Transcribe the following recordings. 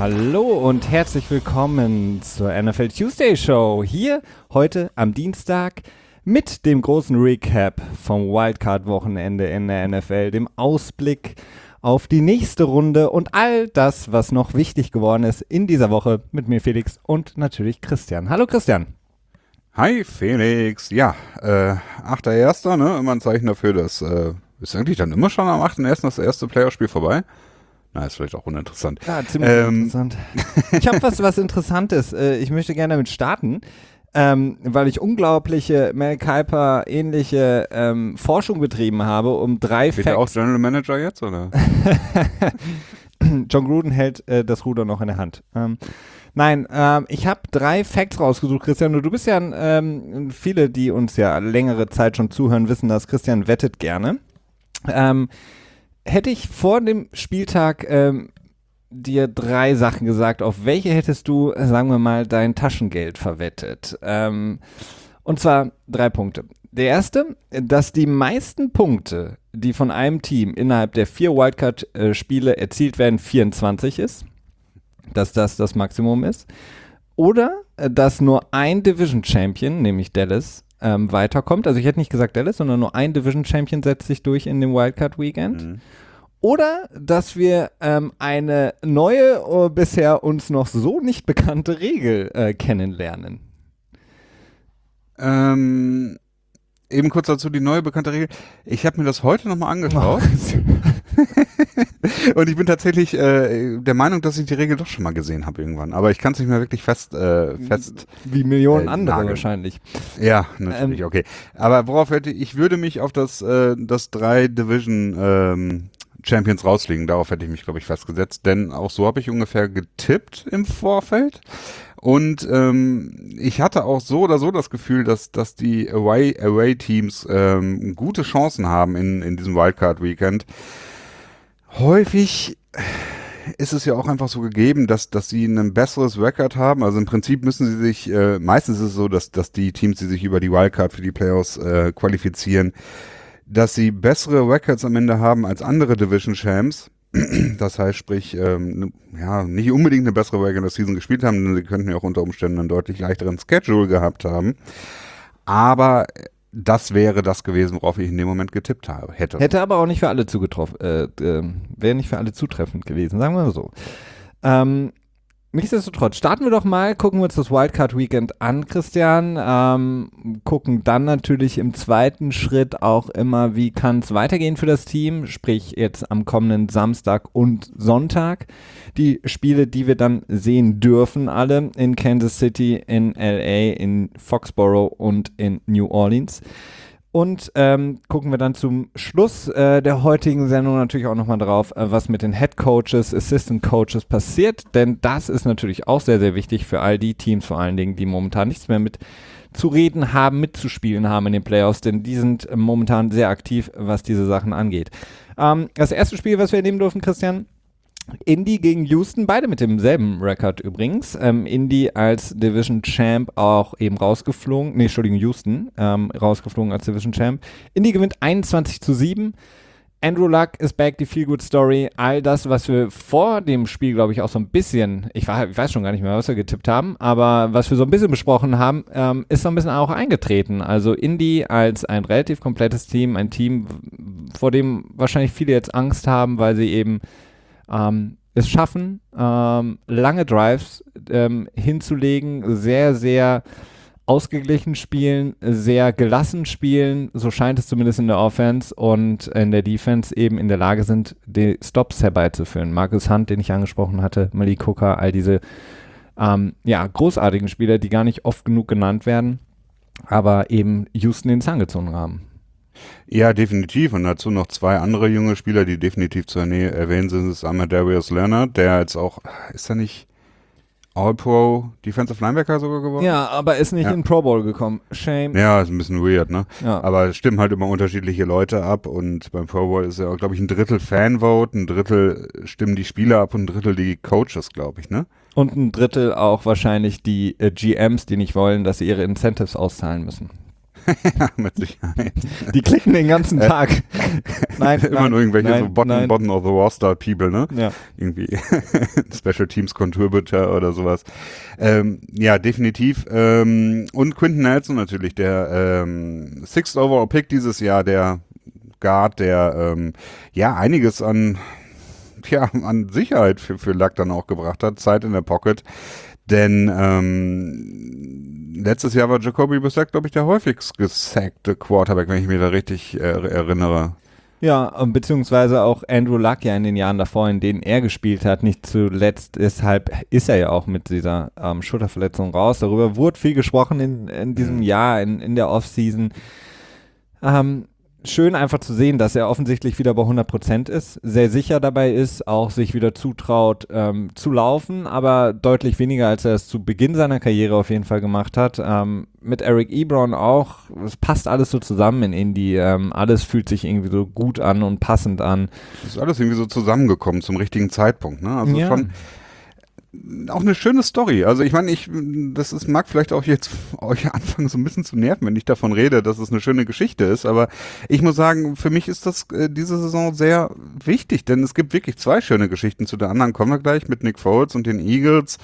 Hallo und herzlich willkommen zur NFL Tuesday Show. Hier heute am Dienstag mit dem großen Recap vom Wildcard-Wochenende in der NFL, dem Ausblick auf die nächste Runde und all das, was noch wichtig geworden ist in dieser Woche mit mir Felix und natürlich Christian. Hallo Christian. Hi Felix. Ja, 8.1., ne? Immer ein Zeichen dafür, dass ist eigentlich dann immer schon am 8.1. das erste Playoff-Spiel vorbei? Na, ist vielleicht auch uninteressant. Ja, ziemlich interessant. Ich habe was Interessantes. Ich möchte gerne damit starten, weil ich unglaubliche Mel Kiper ähnliche Forschung betrieben habe, um 3 Facts. Wird er auch General Manager jetzt, oder? John Gruden hält das Ruder noch in der Hand. Nein, ich habe 3 Facts rausgesucht, Christian. Und du bist ja, viele, die uns ja längere Zeit schon zuhören, wissen, dass Christian wettet gerne. Hätte ich vor dem Spieltag dir 3 Sachen gesagt, auf welche hättest du, sagen wir mal, dein Taschengeld verwettet? Und zwar 3 Punkte. Der erste, dass die meisten Punkte, die von einem Team innerhalb der 4 Wildcard-Spiele erzielt werden, 24 ist. Dass das Maximum ist. Oder, dass nur ein Division-Champion, nämlich Dallas, weiterkommt. Also ich hätte nicht gesagt Dallas, sondern nur ein Division-Champion setzt sich durch in dem Wildcard-Weekend. Mhm. Oder, dass wir eine neue, bisher uns noch so nicht bekannte Regel kennenlernen. Eben kurz dazu die neue bekannte Regel. Ich habe mir das heute nochmal angeschaut. Und ich bin tatsächlich der Meinung, dass ich die Regel doch schon mal gesehen habe irgendwann. Aber ich kann es nicht mehr wirklich fest wie Millionen andere nageln. Wahrscheinlich. Ja, natürlich, okay. Aber ich würde mich auf das 3 Division Champions rauslegen. Darauf hätte ich mich, glaube ich, festgesetzt. Denn auch so habe ich ungefähr getippt im Vorfeld. Und ich hatte auch so oder so das Gefühl, dass die Away-Teams gute Chancen haben in diesem Wildcard-Weekend. Häufig ist es ja auch einfach so gegeben, dass sie ein besseres Record haben. Also im Prinzip müssen sie sich, meistens ist es so, dass die Teams, die sich über die Wildcard für die Playoffs qualifizieren, dass sie bessere Records am Ende haben als andere Division-Champs. Das heißt, sprich, nicht unbedingt eine bessere Regular Season gespielt haben, denn sie könnten ja auch unter Umständen einen deutlich leichteren Schedule gehabt haben. Aber das wäre das gewesen, worauf ich in dem Moment getippt habe. Hätte aber auch nicht für alle wäre nicht für alle zutreffend gewesen, sagen wir mal so. Nichtsdestotrotz, starten wir doch mal, gucken wir uns das Wildcard-Weekend an, Christian. Gucken dann natürlich im zweiten Schritt auch immer, wie kann es weitergehen für das Team, sprich jetzt am kommenden Samstag und Sonntag. Die Spiele, die wir dann sehen dürfen, alle in Kansas City, in LA, in Foxborough und in New Orleans. Und gucken wir dann zum Schluss der heutigen Sendung natürlich auch nochmal drauf, was mit den Head Coaches, Assistant Coaches passiert. Denn das ist natürlich auch sehr, sehr wichtig für all die Teams vor allen Dingen, die momentan nichts mehr mit zu reden haben, mitzuspielen haben in den Playoffs. Denn die sind momentan sehr aktiv, was diese Sachen angeht. Das erste Spiel, was wir erleben durften, Christian, Indy gegen Houston, beide mit demselben Rekord übrigens. Indy als Division Champ auch eben rausgeflogen. Houston rausgeflogen als Division Champ. Indy gewinnt 21-7. Andrew Luck ist back, die Feel-Good-Story. All das, was wir vor dem Spiel, glaube ich, auch so ein bisschen, ich weiß schon gar nicht mehr, was wir getippt haben, aber was wir so ein bisschen besprochen haben, ist so ein bisschen auch eingetreten. Also Indy als ein relativ komplettes Team, ein Team, vor dem wahrscheinlich viele jetzt Angst haben, weil sie eben es schaffen, lange Drives hinzulegen, sehr, sehr ausgeglichen spielen, sehr gelassen spielen, so scheint es zumindest in der Offense, und in der Defense eben in der Lage sind, die Stops herbeizuführen. Marcus Hunt, den ich angesprochen hatte, Malik Hooker, all diese großartigen Spieler, die gar nicht oft genug genannt werden, aber eben Houston den Zahn gezogen haben. Ja, definitiv. Und dazu noch 2 andere junge Spieler, die definitiv zu erwähnen sind. Das ist einmal Darius Leonard, der jetzt auch, ist er nicht All-Pro Defensive Linebacker sogar geworden? Ja, aber ist nicht in Pro Bowl gekommen. Shame. Ja, ist ein bisschen weird, ne? Ja. Aber es stimmen halt immer unterschiedliche Leute ab, und beim Pro Bowl ist ja auch, glaube ich, ein Drittel Fanvote, ein Drittel stimmen die Spieler ab und ein Drittel die Coaches, glaube ich, ne? Und ein Drittel auch wahrscheinlich die GMs, die nicht wollen, dass sie ihre Incentives auszahlen müssen. Ja, mit Sicherheit. Die klicken den ganzen Tag. Nein, immer nur irgendwelche so nein. Bottom of the Roster People, ne? Ja. Irgendwie Special Teams Contributor oder sowas. Ja, definitiv. Und Quentin Nelson natürlich, der Sixth Overall Pick dieses Jahr, der Guard, der ja einiges an Sicherheit für Luck dann auch gebracht hat, Zeit in der Pocket. Denn letztes Jahr war Jacoby Brissett, glaube ich, der häufigst gesackte Quarterback, wenn ich mich da richtig erinnere. Ja, beziehungsweise auch Andrew Luck ja in den Jahren davor, in denen er gespielt hat, nicht zuletzt, deshalb ist er ja auch mit dieser Schulterverletzung raus. Darüber wurde viel gesprochen in diesem Jahr, in der Offseason. Schön einfach zu sehen, dass er offensichtlich wieder bei 100% ist, sehr sicher dabei ist, auch sich wieder zutraut zu laufen, aber deutlich weniger, als er es zu Beginn seiner Karriere auf jeden Fall gemacht hat. Mit Eric Ebron auch, es passt alles so zusammen in Indy, alles fühlt sich irgendwie so gut an und passend an. Das ist alles irgendwie so zusammengekommen zum richtigen Zeitpunkt, ne? Also ja. schon auch eine schöne Story. Also ich meine, mag vielleicht auch jetzt euch anfangen so ein bisschen zu nerven, wenn ich davon rede, dass es eine schöne Geschichte ist, aber ich muss sagen, für mich ist das diese Saison sehr wichtig, denn es gibt wirklich zwei schöne Geschichten. Zu der anderen kommen wir gleich mit Nick Foles und den Eagles.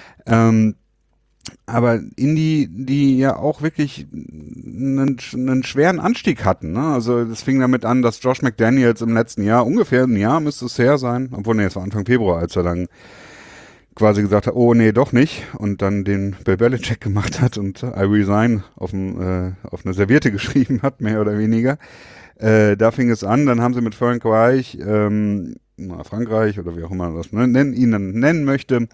Aber Indy, die ja auch wirklich einen schweren Anstieg hatten, ne? Also das fing damit an, dass Josh McDaniels im letzten Jahr, ungefähr ein Jahr müsste es her sein, obwohl es war Anfang Februar, als er dann quasi gesagt hat, oh nee, doch nicht, und dann den Bill Belichick gemacht hat und I resign auf eine Serviette geschrieben hat, mehr oder weniger. Da fing es an, dann haben sie mit Frank Reich, Frankreich oder wie auch immer man das nennen möchte,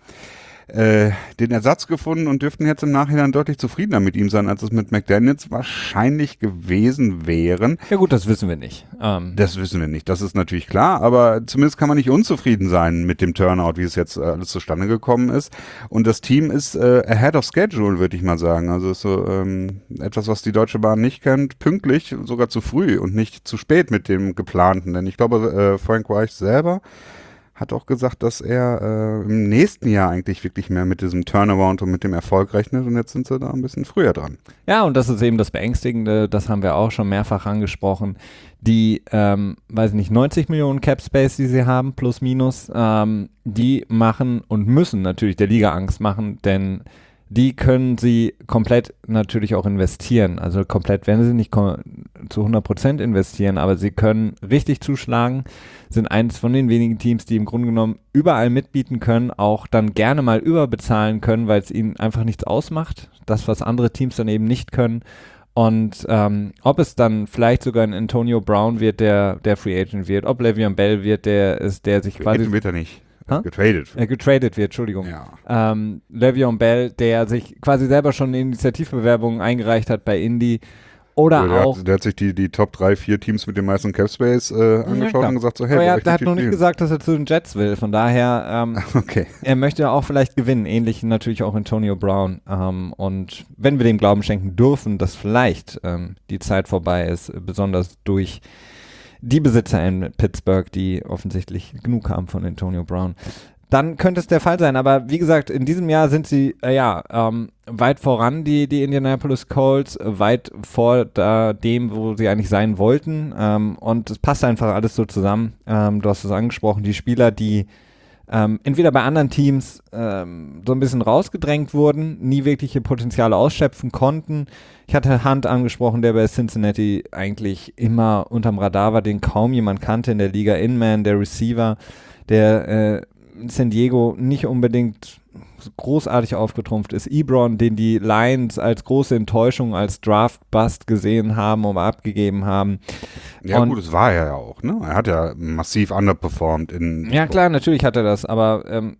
den Ersatz gefunden und dürften jetzt im Nachhinein deutlich zufriedener mit ihm sein, als es mit McDaniels wahrscheinlich gewesen wären. Ja gut, das wissen wir nicht. Das wissen wir nicht, das ist natürlich klar, aber zumindest kann man nicht unzufrieden sein mit dem Turnout, wie es jetzt alles zustande gekommen ist. Und das Team ist ahead of schedule, würde ich mal sagen. Also ist so etwas, was die Deutsche Bahn nicht kennt, pünktlich, sogar zu früh und nicht zu spät mit dem Geplanten. Denn ich glaube, Frank Reich selber hat auch gesagt, dass er im nächsten Jahr eigentlich wirklich mehr mit diesem Turnaround und mit dem Erfolg rechnet, und jetzt sind sie da ein bisschen früher dran. Ja, und das ist eben das Beängstigende, das haben wir auch schon mehrfach angesprochen, die, 90 Millionen Cap Space, die sie haben, plus minus, die machen und müssen natürlich der Liga Angst machen, denn die können sie komplett natürlich auch investieren. Also komplett werden sie nicht zu 100% investieren, aber sie können richtig zuschlagen, sind eines von den wenigen Teams, die im Grunde genommen überall mitbieten können, auch dann gerne mal überbezahlen können, weil es ihnen einfach nichts ausmacht. Das, was andere Teams dann eben nicht können. Und ob es dann vielleicht sogar ein Antonio Brown wird, der Free Agent wird, ob Le'Veon Bell wird, der sich quasi... Wird er nicht. Getradet wird, Entschuldigung. Ja. Le'Veon Bell, der sich quasi selber schon Initiativbewerbungen eingereicht hat bei Indy. Oder der hat sich die Top 3, 4 Teams mit dem meisten Cap Space angeschaut und gesagt so, hey, aber der hat noch nicht gesagt, dass er zu den Jets will. Von daher, okay. Er möchte ja auch vielleicht gewinnen. Ähnlich natürlich auch Antonio Brown. Und wenn wir dem Glauben schenken dürfen, dass vielleicht die Zeit vorbei ist, besonders durch die Besitzer in Pittsburgh, die offensichtlich genug haben von Antonio Brown, dann könnte es der Fall sein. Aber wie gesagt, in diesem Jahr sind sie weit voran, die Indianapolis Colts, weit vor dem, wo sie eigentlich sein wollten. Und es passt einfach alles so zusammen. Du hast es angesprochen, die Spieler, die entweder bei anderen Teams so ein bisschen rausgedrängt wurden, nie wirkliche Potenziale ausschöpfen konnten. Ich hatte Hunt angesprochen, der bei Cincinnati eigentlich immer unterm Radar war, den kaum jemand kannte in der Liga. Inman, der Receiver, der in San Diego nicht unbedingt großartig aufgetrumpft ist. Ebron, den die Lions als große Enttäuschung, als Draft-Bust gesehen haben oder abgegeben haben. Ja gut, das war er ja auch, ne? Er hat ja massiv underperformed. Ja klar, natürlich hat er das, aber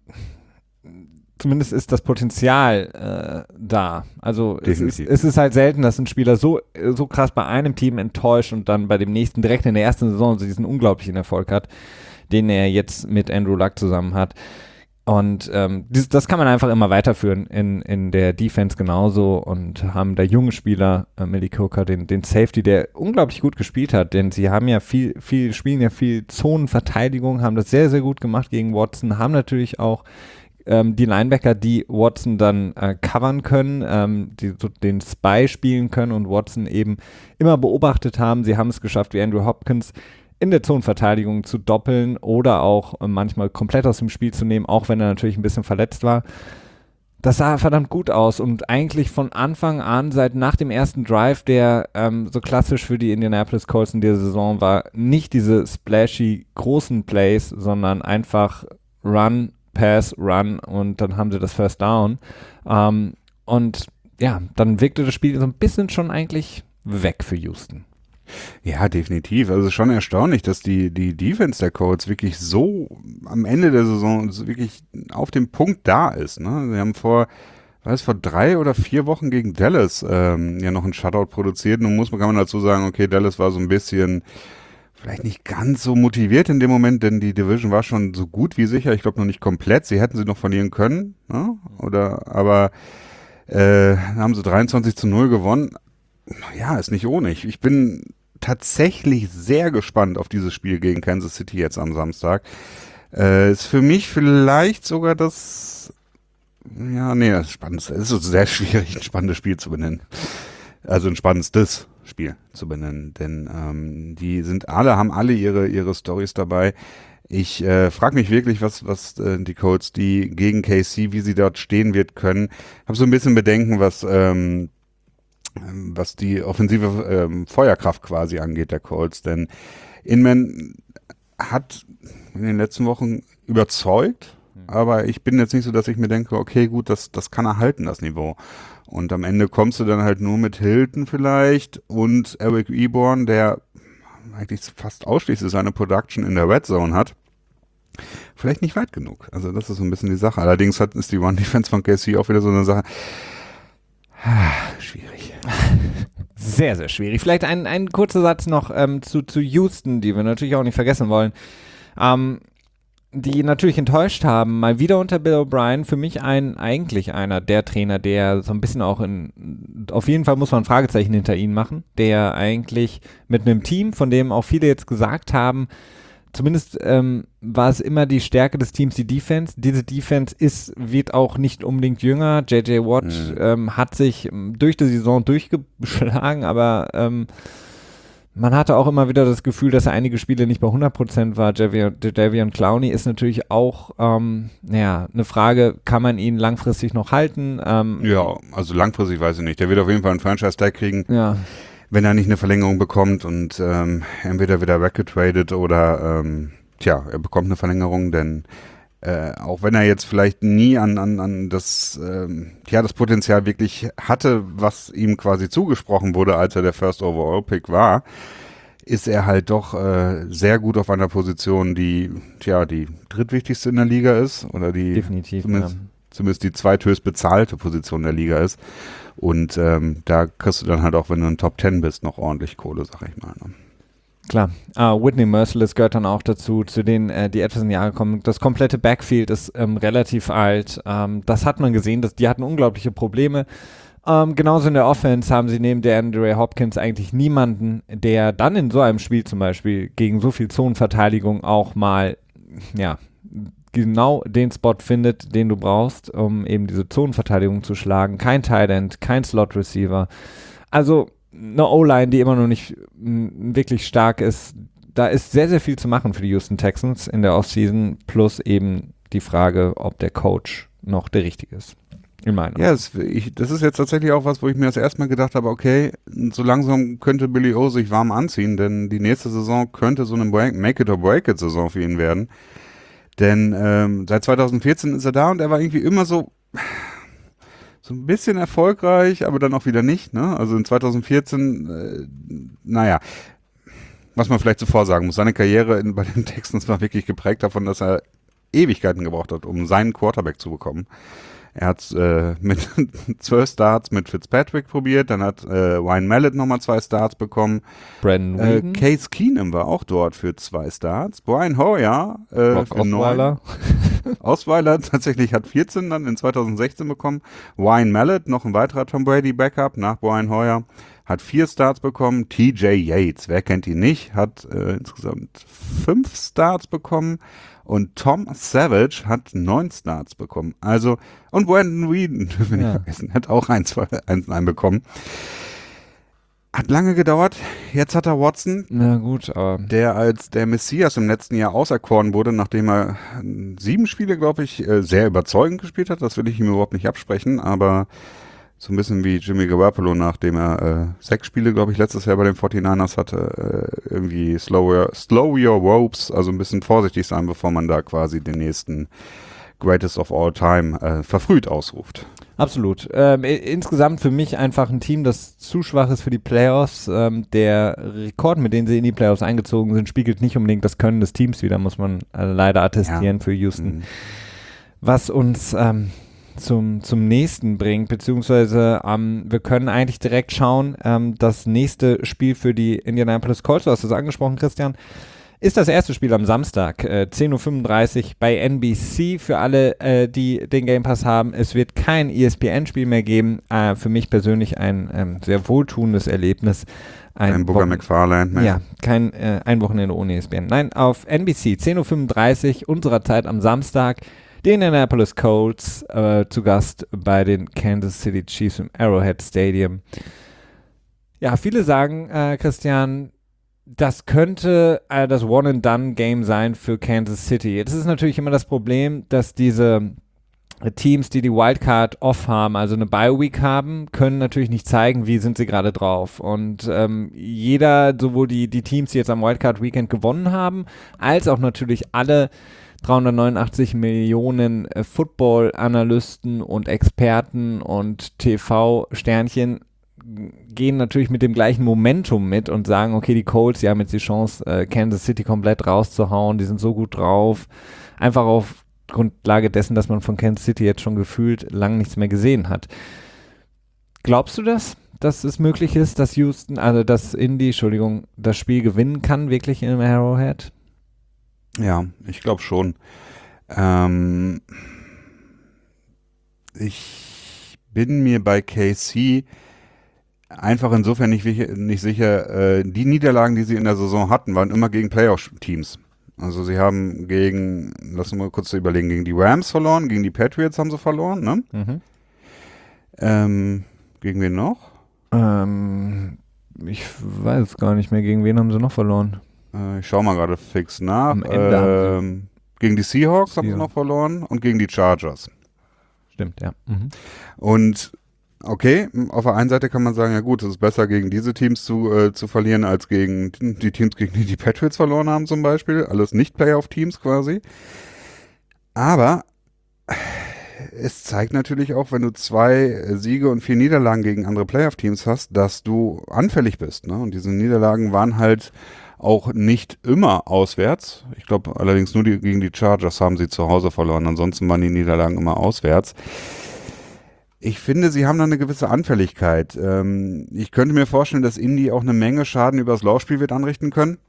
zumindest ist das Potenzial da. Also es ist halt selten, dass ein Spieler so krass bei einem Team enttäuscht und dann bei dem nächsten direkt in der ersten Saison diesen unglaublichen Erfolg hat, den er jetzt mit Andrew Luck zusammen hat. Und das kann man einfach immer weiterführen in der Defense genauso, und haben da junge Spieler, Malik Hooker, den Safety, der unglaublich gut gespielt hat, denn sie haben ja spielen ja viel Zonenverteidigung, haben das sehr, sehr gut gemacht gegen Watson, haben natürlich auch die Linebacker, die Watson dann covern können, die so den Spy spielen können und Watson eben immer beobachtet haben. Sie haben es geschafft, wie Andrew Hopkins in der Zonenverteidigung zu doppeln oder auch manchmal komplett aus dem Spiel zu nehmen, auch wenn er natürlich ein bisschen verletzt war. Das sah verdammt gut aus und eigentlich von Anfang an, seit nach dem ersten Drive, der so klassisch für die Indianapolis Colts in dieser Saison war, nicht diese splashy großen Plays, sondern einfach Run, Pass, Run und dann haben sie das First Down. Und ja, dann wirkte das Spiel so ein bisschen schon eigentlich weg für Houston. Ja, definitiv. Also schon erstaunlich, dass die Defense der Colts wirklich so am Ende der Saison so wirklich auf dem Punkt da ist. Ne? Sie haben vor 3 oder 4 Wochen gegen Dallas ja noch einen Shutout produziert. Nun kann man dazu sagen, okay, Dallas war so ein bisschen vielleicht nicht ganz so motiviert in dem Moment, denn die Division war schon so gut wie sicher. Ich glaube noch nicht komplett. Sie hätten sie noch verlieren können, ne? Aber haben sie 23-0 gewonnen. Ja, ist nicht ohne. Ich bin tatsächlich sehr gespannt auf dieses Spiel gegen Kansas City jetzt am Samstag. Ist für mich vielleicht sogar das Spannendste. Es ist sehr schwierig, ein spannendes Spiel zu benennen. Also ein spannendes Spiel zu benennen, denn haben alle ihre Storys dabei. Ich frage mich wirklich, was die Colts, die gegen KC, wie sie dort stehen wird können. Habe so ein bisschen Bedenken, was die offensive Feuerkraft quasi angeht, der Colts. Denn Inman hat in den letzten Wochen überzeugt, aber ich bin jetzt nicht so, dass ich mir denke, okay, gut, das kann er halten, das Niveau. Und am Ende kommst du dann halt nur mit Hilton vielleicht und Eric Ebron, der eigentlich fast ausschließlich seine Production in der Red Zone hat. Vielleicht nicht weit genug. Also das ist so ein bisschen die Sache. Allerdings ist die Run-Defense von KC auch wieder so eine Sache. Schwierig. Sehr, sehr schwierig. Vielleicht ein kurzer Satz noch zu Houston, die wir natürlich auch nicht vergessen wollen. Die natürlich enttäuscht haben, mal wieder unter Bill O'Brien. Für mich eigentlich einer der Trainer, der so ein bisschen auch auf jeden Fall muss man ein Fragezeichen hinter ihn machen, der eigentlich mit einem Team, von dem auch viele jetzt gesagt haben, zumindest war es immer die Stärke des Teams, die Defense. Diese Defense wird auch nicht unbedingt jünger. J.J. Watt hat sich durch die Saison durchgeschlagen, aber man hatte auch immer wieder das Gefühl, dass er einige Spiele nicht bei 100% war. Jadeveon Clowney ist natürlich auch eine Frage, kann man ihn langfristig noch halten? Ja, also langfristig weiß ich nicht. Der wird auf jeden Fall einen Franchise-Tag kriegen. Ja. Wenn er nicht eine Verlängerung bekommt und entweder wieder weggetradet oder er bekommt eine Verlängerung, denn auch wenn er jetzt vielleicht nie an das Potenzial wirklich hatte, was ihm quasi zugesprochen wurde, als er der First Overall Pick war, ist er halt doch sehr gut auf einer Position, die drittwichtigste in der Liga ist oder die definitiv, zumindest die zweithöchst bezahlte Position der Liga ist. Und da kriegst du dann halt auch, wenn du ein Top 10 bist, noch ordentlich Kohle, sag ich mal. Ne? Klar. Whitney Merciless gehört dann auch dazu, zu denen, die etwas in die Jahre kommen. Das komplette Backfield ist relativ alt. Das hat man gesehen, die hatten unglaubliche Probleme. Genauso in der Offense haben sie neben der Andre Hopkins eigentlich niemanden, der dann in so einem Spiel zum Beispiel gegen so viel Zonenverteidigung auch mal, genau den Spot findet, den du brauchst, um eben diese Zonenverteidigung zu schlagen. Kein Tight End, kein Slot Receiver. Also eine O-Line, die immer noch nicht wirklich stark ist. Da ist sehr, sehr viel zu machen für die Houston Texans in der Offseason, plus eben die Frage, ob der Coach noch der richtige ist. In meiner. Ja, das ist jetzt tatsächlich auch was, wo ich mir das erstmal gedacht habe, okay, so langsam könnte Billy O sich warm anziehen, denn die nächste Saison könnte so eine Make-it-or-break-it-Saison für ihn werden. Denn seit 2014 ist er da und er war irgendwie immer so ein bisschen erfolgreich, aber dann auch wieder nicht. Ne? Also in 2014, was man vielleicht zuvor sagen muss, seine Karriere bei den Texans war wirklich geprägt davon, dass er Ewigkeiten gebraucht hat, um seinen Quarterback zu bekommen. Er hat mit 12 Starts mit Fitzpatrick probiert, dann hat Ryan Mallett nochmal 2 Starts bekommen. Brandon Weeden. Case Keenum war auch dort für 2 Starts. Brian Hoyer für 9. Osweiler tatsächlich hat 14 dann in 2016 bekommen. Ryan Mallett, noch ein weiterer Tom Brady Backup nach Brian Hoyer, hat 4 Starts bekommen. TJ Yates, wer kennt ihn nicht, hat insgesamt 5 Starts bekommen. Und Tom Savage hat 9 Starts bekommen. Also, und Brandon Whedon, dürfen wir nicht vergessen, hat auch einen bekommen. Hat lange gedauert. Jetzt hat er Watson, Na gut, aber der als der Messias im letzten Jahr auserkoren wurde, nachdem er 7 Spiele, glaube ich, sehr überzeugend gespielt hat. Das will ich ihm überhaupt nicht absprechen, aber so ein bisschen wie Jimmy Garoppolo, nachdem er 6 Spiele, glaube ich, letztes Jahr bei den 49ers hatte, irgendwie slow your ropes, also ein bisschen vorsichtig sein, bevor man da quasi den nächsten Greatest of All Time verfrüht ausruft. absolut. Insgesamt für mich einfach ein Team, das zu schwach ist für die Playoffs. Der Rekord, mit dem sie in die Playoffs eingezogen sind, spiegelt nicht unbedingt das Können des Teams wider, muss man leider attestieren für Houston. Was uns zum nächsten bringt, beziehungsweise wir können eigentlich direkt schauen, das nächste Spiel für die Indianapolis Colts, du hast es angesprochen, Christian, ist das erste Spiel am Samstag, 10.35 Uhr bei NBC. Für alle, die den Game Pass haben, es wird kein ESPN-Spiel mehr geben. Für mich persönlich ein sehr wohltuendes Erlebnis. Ein Booger McFarlane. Ne? Ja, kein ein Wochenende ohne ESPN. Nein, auf NBC, 10.35 Uhr unserer Zeit am Samstag, die Indianapolis Colts zu Gast bei den Kansas City Chiefs im Arrowhead Stadium. Ja, viele sagen, Christian, das könnte das One-and-Done-Game sein für Kansas City. Jetzt ist natürlich immer das Problem, dass diese Teams, die Wildcard off haben, also eine Bye-Week haben, können natürlich nicht zeigen, wie sind sie gerade drauf. Und jeder, sowohl die Teams, die jetzt am Wildcard-Weekend gewonnen haben, als auch natürlich alle 389 Millionen Football-Analysten und Experten und TV-Sternchen gehen natürlich mit dem gleichen Momentum mit und sagen, okay, die Colts, die haben jetzt die Chance, Kansas City komplett rauszuhauen, die sind so gut drauf, einfach auf Grundlage dessen, dass man von Kansas City jetzt schon gefühlt lang nichts mehr gesehen hat. Glaubst du das, dass es möglich ist, dass dass Indy, das Spiel gewinnen kann, wirklich im Arrowhead? Ja, ich glaube schon. Ich bin mir bei KC einfach insofern nicht sicher. Die Niederlagen, die sie in der Saison hatten, waren immer gegen Playoff-Teams. Also sie haben lass uns mal kurz überlegen, gegen die Rams verloren, gegen die Patriots haben sie verloren, ne? Gegen wen noch? Ich weiß gar nicht mehr, gegen wen haben sie noch verloren? Ich schau mal gerade fix nach. Am Ende haben gegen die Seahawks haben sie noch verloren und gegen die Chargers. Stimmt, ja. Und okay, auf der einen Seite kann man sagen, ja gut, es ist besser gegen diese Teams zu verlieren, als gegen die Teams, gegen die Patriots verloren haben zum Beispiel. Alles Nicht-Playoff-Teams quasi. Aber es zeigt natürlich auch, wenn du 2 Siege und 4 Niederlagen gegen andere Playoff-Teams hast, dass du anfällig bist. Ne? Und diese Niederlagen waren halt auch nicht immer auswärts. Ich glaube allerdings nur gegen die Chargers haben sie zu Hause verloren. Ansonsten waren die Niederlagen immer auswärts. Ich finde, sie haben da eine gewisse Anfälligkeit. Ich könnte mir vorstellen, dass Indy auch eine Menge Schaden übers Laufspiel wird anrichten können.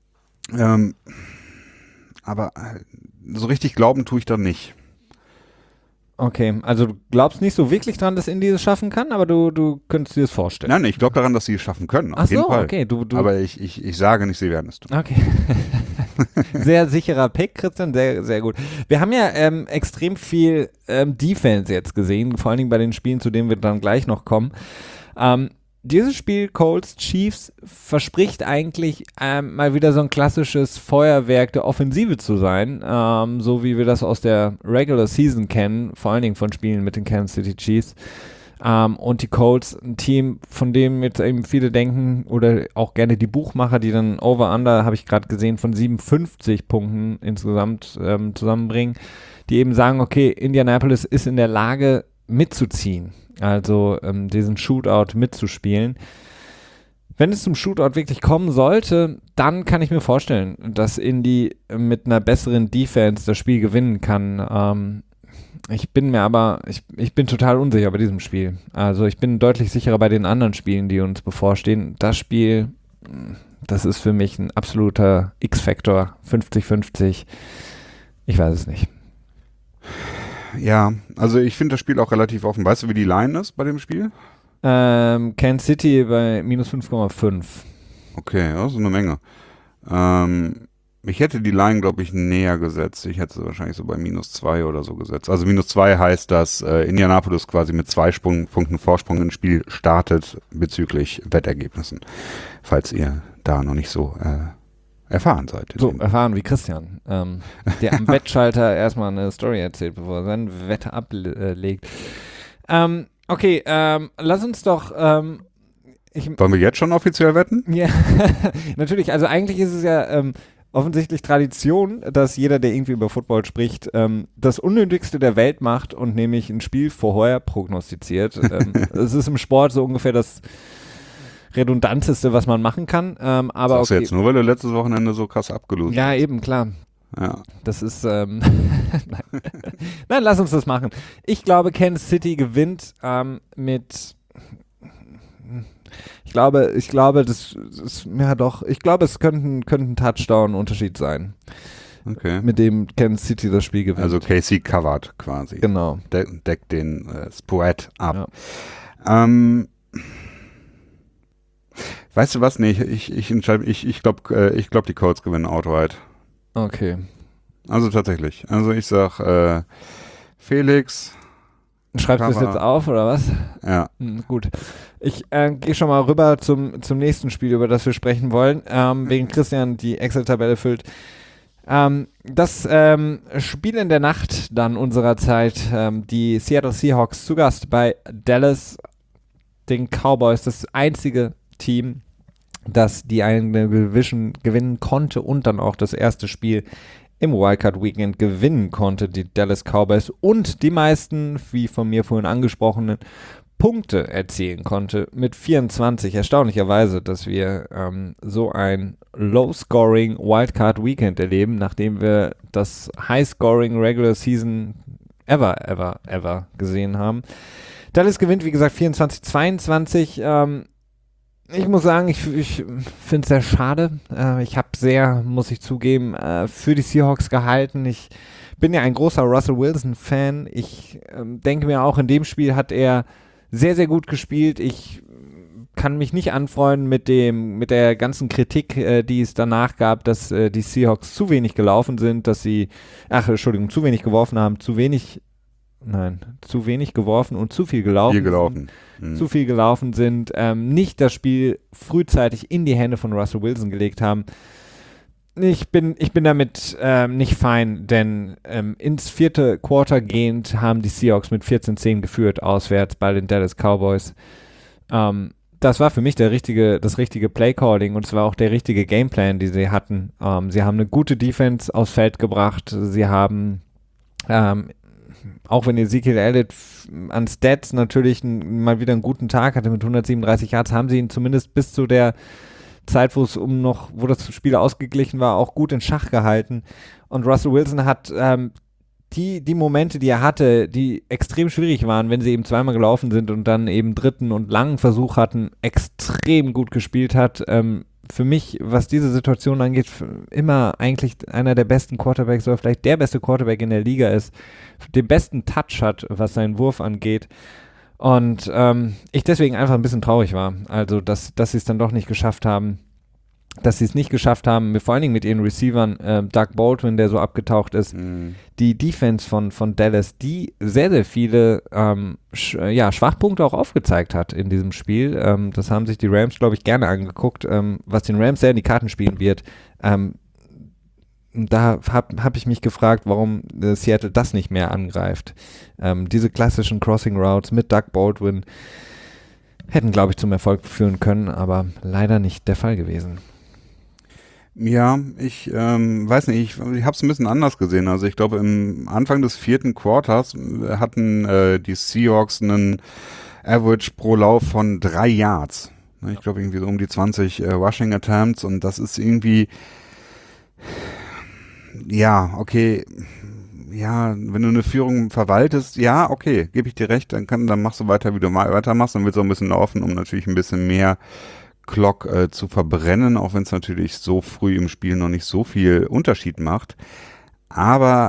Aber so richtig glauben tue ich da nicht. Okay, also du glaubst nicht so wirklich dran, dass Indy es schaffen kann, aber du könntest dir das vorstellen. Nein, ich glaube daran, dass sie es schaffen können. Auf jeden Fall. Okay. Aber ich sage nicht, sie werden es tun. Okay. Sehr sicherer Pick, Christian, sehr, sehr gut. Wir haben ja extrem viel Defense jetzt gesehen, vor allen Dingen bei den Spielen, zu denen wir dann gleich noch kommen. Dieses Spiel Colts Chiefs verspricht eigentlich mal wieder so ein klassisches Feuerwerk der Offensive zu sein, so wie wir das aus der Regular Season kennen, vor allen Dingen von Spielen mit den Kansas City Chiefs. Und die Colts, ein Team, von dem jetzt eben viele denken, oder auch gerne die Buchmacher, die dann Over-Under, habe ich gerade gesehen, von 57 Punkten insgesamt zusammenbringen, die eben sagen, okay, Indianapolis ist in der Lage mitzuziehen, also diesen Shootout mitzuspielen. Wenn es zum Shootout wirklich kommen sollte, dann kann ich mir vorstellen, dass Indy mit einer besseren Defense das Spiel gewinnen kann. Ich bin total unsicher bei diesem Spiel. Also ich bin deutlich sicherer bei den anderen Spielen, die uns bevorstehen. Das Spiel, das ist für mich ein absoluter X-Faktor, 50-50. Ich weiß es nicht. Ja, also ich finde das Spiel auch relativ offen. Weißt du, wie die Line ist bei dem Spiel? Kansas City bei minus 5,5. Okay, das ist eine Menge. Ich hätte die Line, glaube ich, näher gesetzt. Ich hätte sie wahrscheinlich so bei -2 oder so gesetzt. Also -2 heißt, dass Indianapolis quasi mit 2 Punkten Vorsprung ins Spiel startet bezüglich Wettergebnissen. Falls ihr da noch nicht so erfahren seid. So erfahren wie Christian, der am Wettschalter erstmal eine Story erzählt, bevor er sein Wette ablegt. Okay, lass uns doch wollen wir jetzt schon offiziell wetten? Ja, natürlich. Also eigentlich ist es ja offensichtlich Tradition, dass jeder, der irgendwie über Football spricht, das Unnötigste der Welt macht und nämlich ein Spiel vorher prognostiziert. Es ist im Sport so ungefähr das Redundanteste, was man machen kann. Aber Sagst du jetzt nur, weil du letztes Wochenende so krass abgelost hast? Ja, eben, klar. Ja. Das ist, Nein, lass uns das machen. Ich glaube, Kansas City gewinnt mit Ich glaube, das ist, ja doch, ich glaube, es könnte ein Touchdown-Unterschied sein. Okay. Mit dem Kansas City das Spiel gewinnt. Also KC covert quasi. Genau. Deckt den Spread ab. Ja. Weißt du was? Nee, ich glaube, die Colts gewinnen outright. Okay. Also tatsächlich. Also ich sag Felix. Schreibst du das jetzt auf, oder was? Ja. Gut. Ich gehe schon mal rüber zum nächsten Spiel, über das wir sprechen wollen, wegen Christian die Excel-Tabelle füllt. Das Spiel in der Nacht dann unserer Zeit, die Seattle Seahawks zu Gast bei Dallas, den Cowboys, das einzige Team, das die eine Division gewinnen konnte und dann auch das erste Spiel im Wildcard Weekend gewinnen konnte, die Dallas Cowboys, und die meisten, wie von mir vorhin angesprochenen, Punkte erzielen konnte mit 24. Erstaunlicherweise, dass wir so ein Low-Scoring Wildcard Weekend erleben, nachdem wir das High-Scoring Regular Season ever gesehen haben. Dallas gewinnt, wie gesagt, 24-22. Ich muss sagen, ich finde es sehr schade. Ich habe sehr, muss ich zugeben, für die Seahawks gehalten. Ich bin ja ein großer Russell Wilson-Fan. Ich denke mir auch, in dem Spiel hat er sehr, sehr gut gespielt. Ich kann mich nicht anfreunden mit der ganzen Kritik, die es danach gab, dass die Seahawks zu wenig gelaufen sind, zu wenig geworfen haben, zu wenig geworfen und zu viel gelaufen. Zu viel gelaufen sind, nicht das Spiel frühzeitig in die Hände von Russell Wilson gelegt haben. Ich bin damit nicht fein, denn ins vierte Quarter gehend haben die Seahawks mit 14-10 geführt, auswärts bei den Dallas Cowboys. Das war für mich das richtige Playcalling, und es war auch der richtige Gameplan, die sie hatten. Sie haben eine gute Defense aufs Feld gebracht. Sie haben auch wenn Ezekiel Elliott an Stats natürlich mal wieder einen guten Tag hatte mit 137 Yards, haben sie ihn zumindest bis zu der Zeit, wo das Spiel ausgeglichen war, auch gut in Schach gehalten. Und Russell Wilson hat die Momente, die er hatte, die extrem schwierig waren, wenn sie eben zweimal gelaufen sind und dann eben dritten und langen Versuch hatten, extrem gut gespielt hat. Für mich, was diese Situation angeht, immer eigentlich einer der besten Quarterbacks oder vielleicht der beste Quarterback in der Liga ist, den besten Touch hat, was seinen Wurf angeht. Und ich deswegen einfach ein bisschen traurig war. Also, dass sie es dann doch nicht geschafft haben. Dass sie es nicht geschafft haben, vor allen Dingen mit ihren Receivern, Doug Baldwin, der so abgetaucht ist, die Defense von Dallas, die sehr, sehr viele Schwachpunkte auch aufgezeigt hat in diesem Spiel. Das haben sich die Rams, glaube ich, gerne angeguckt, was den Rams sehr in die Karten spielen wird. Da hab ich mich gefragt, warum Seattle das nicht mehr angreift. Diese klassischen Crossing Routes mit Doug Baldwin hätten, glaube ich, zum Erfolg führen können, aber leider nicht der Fall gewesen. Ja, ich weiß nicht, ich habe es ein bisschen anders gesehen. Also ich glaube, im Anfang des vierten Quarters hatten die Seahawks einen Average pro Lauf von 3 Yards. Ich glaube irgendwie so um die 20 Rushing Attempts, und das ist irgendwie, ja, okay, ja, wenn du eine Führung verwaltest, ja, okay, gebe ich dir recht, dann machst du weiter, wie du weitermachst, dann willst du auch ein bisschen laufen, um natürlich ein bisschen mehr Clock zu verbrennen, auch wenn es natürlich so früh im Spiel noch nicht so viel Unterschied macht. Aber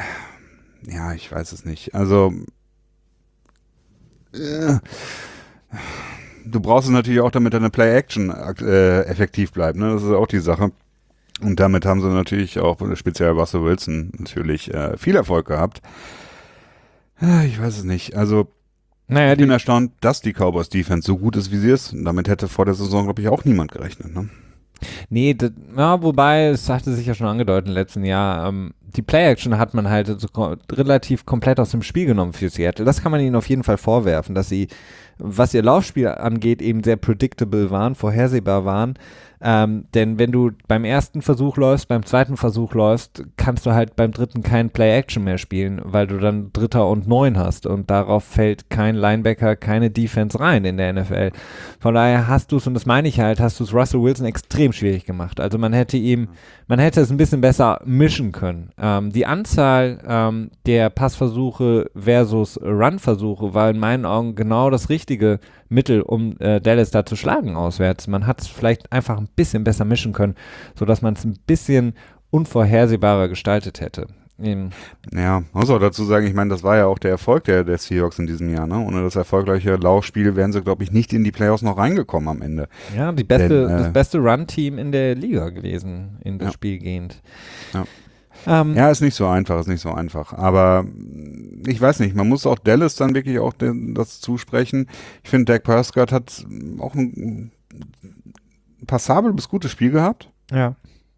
ja, ich weiß es nicht. Also Du brauchst es natürlich auch, damit deine Play-Action effektiv bleibt. Ne? Das ist auch die Sache. Und damit haben sie natürlich auch, speziell Russell Wilson, natürlich viel Erfolg gehabt. Ich weiß es nicht. Also Naja, ich bin erstaunt, dass die Cowboys Defense so gut ist, wie sie ist. Und damit hätte vor der Saison, glaube ich, auch niemand gerechnet. Ne? Nee, wobei, es hatte sich ja schon angedeutet im letzten Jahr, die Play-Action hat man halt so relativ komplett aus dem Spiel genommen für Seattle. Das kann man ihnen auf jeden Fall vorwerfen, dass sie, was ihr Laufspiel angeht, eben sehr predictable waren, vorhersehbar waren. Denn wenn du beim ersten Versuch läufst, beim zweiten Versuch läufst, kannst du halt beim dritten kein Play-Action mehr spielen, weil du dann 3. und 9 hast und darauf fällt kein Linebacker, keine Defense rein in der NFL. Von daher hast du es, und das meine ich halt, hast du es Russell Wilson extrem schwierig gemacht. Also man hätte es ein bisschen besser mischen können. Die Anzahl der Passversuche versus Run-Versuche war in meinen Augen genau das richtige Mittel, um Dallas da zu schlagen auswärts. Man hat es vielleicht einfach ein bisschen besser mischen können, sodass man es ein bisschen unvorhersehbarer gestaltet hätte. Ja, muss auch dazu sagen, ich meine, das war ja auch der Erfolg der Seahawks in diesem Jahr. Ne? Ohne das erfolgreiche Laufspiel wären sie, glaube ich, nicht in die Playoffs noch reingekommen am Ende. Ja, das beste Run-Team in der Liga gewesen, in das Spiel gehend. Ja. Ja, ist nicht so einfach. Aber ich weiß nicht, man muss auch Dallas dann wirklich auch das zusprechen. Ich finde, Dak Prescott hat auch ein passabel bis gutes Spiel gehabt. Ja.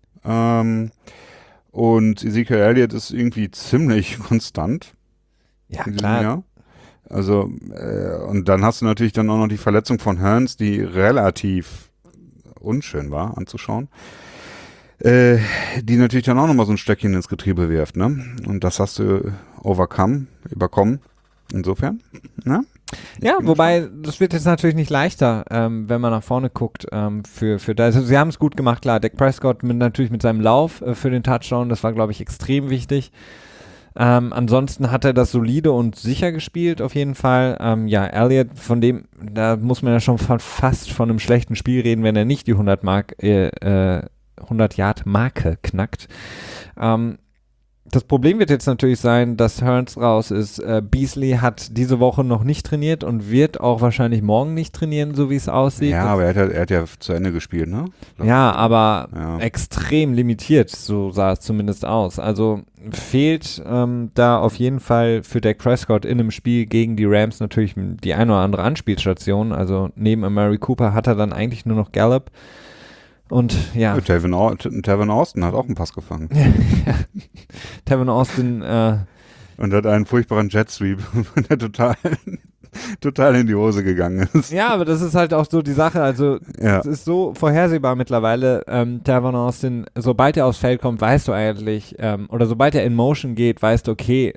Und Ezekiel Elliott ist irgendwie ziemlich konstant. Ja, klar. Jahr. Also, und dann hast du natürlich dann auch noch die Verletzung von Hurns, die relativ unschön war anzuschauen. Die natürlich dann auch nochmal so ein Stöckchen ins Getriebe wirft, ne? Und das hast du überkommen. Insofern, ne? Ja, wobei, das wird jetzt natürlich nicht leichter, wenn man nach vorne guckt, also sie haben es gut gemacht, klar, Dak Prescott natürlich mit seinem Lauf für den Touchdown, das war, glaube ich, extrem wichtig. Ansonsten hat er das solide und sicher gespielt, auf jeden Fall. Elliott, da muss man ja schon fast von einem schlechten Spiel reden, wenn er nicht die 100-Yard-Marke knackt. Das Problem wird jetzt natürlich sein, dass Hurns raus ist. Beasley hat diese Woche noch nicht trainiert und wird auch wahrscheinlich morgen nicht trainieren, so wie es aussieht. Ja, aber er hat ja zu Ende gespielt, ne? Ja, aber extrem limitiert, so sah es zumindest aus. Also fehlt da auf jeden Fall für Dak Prescott in einem Spiel gegen die Rams natürlich die eine oder andere Anspielstation. Also neben Amari Cooper hat er dann eigentlich nur noch Gallup. Und ja. Tavon Austin hat auch einen Pass gefangen. Tavon Austin. Und hat einen furchtbaren Jet-Sweep, der total in die Hose gegangen ist. Ja, aber das ist halt auch so die Sache. Also, es ist so vorhersehbar mittlerweile. Tavon Austin, sobald er aufs Feld kommt, weißt du eigentlich, oder sobald er in Motion geht, weißt du, okay,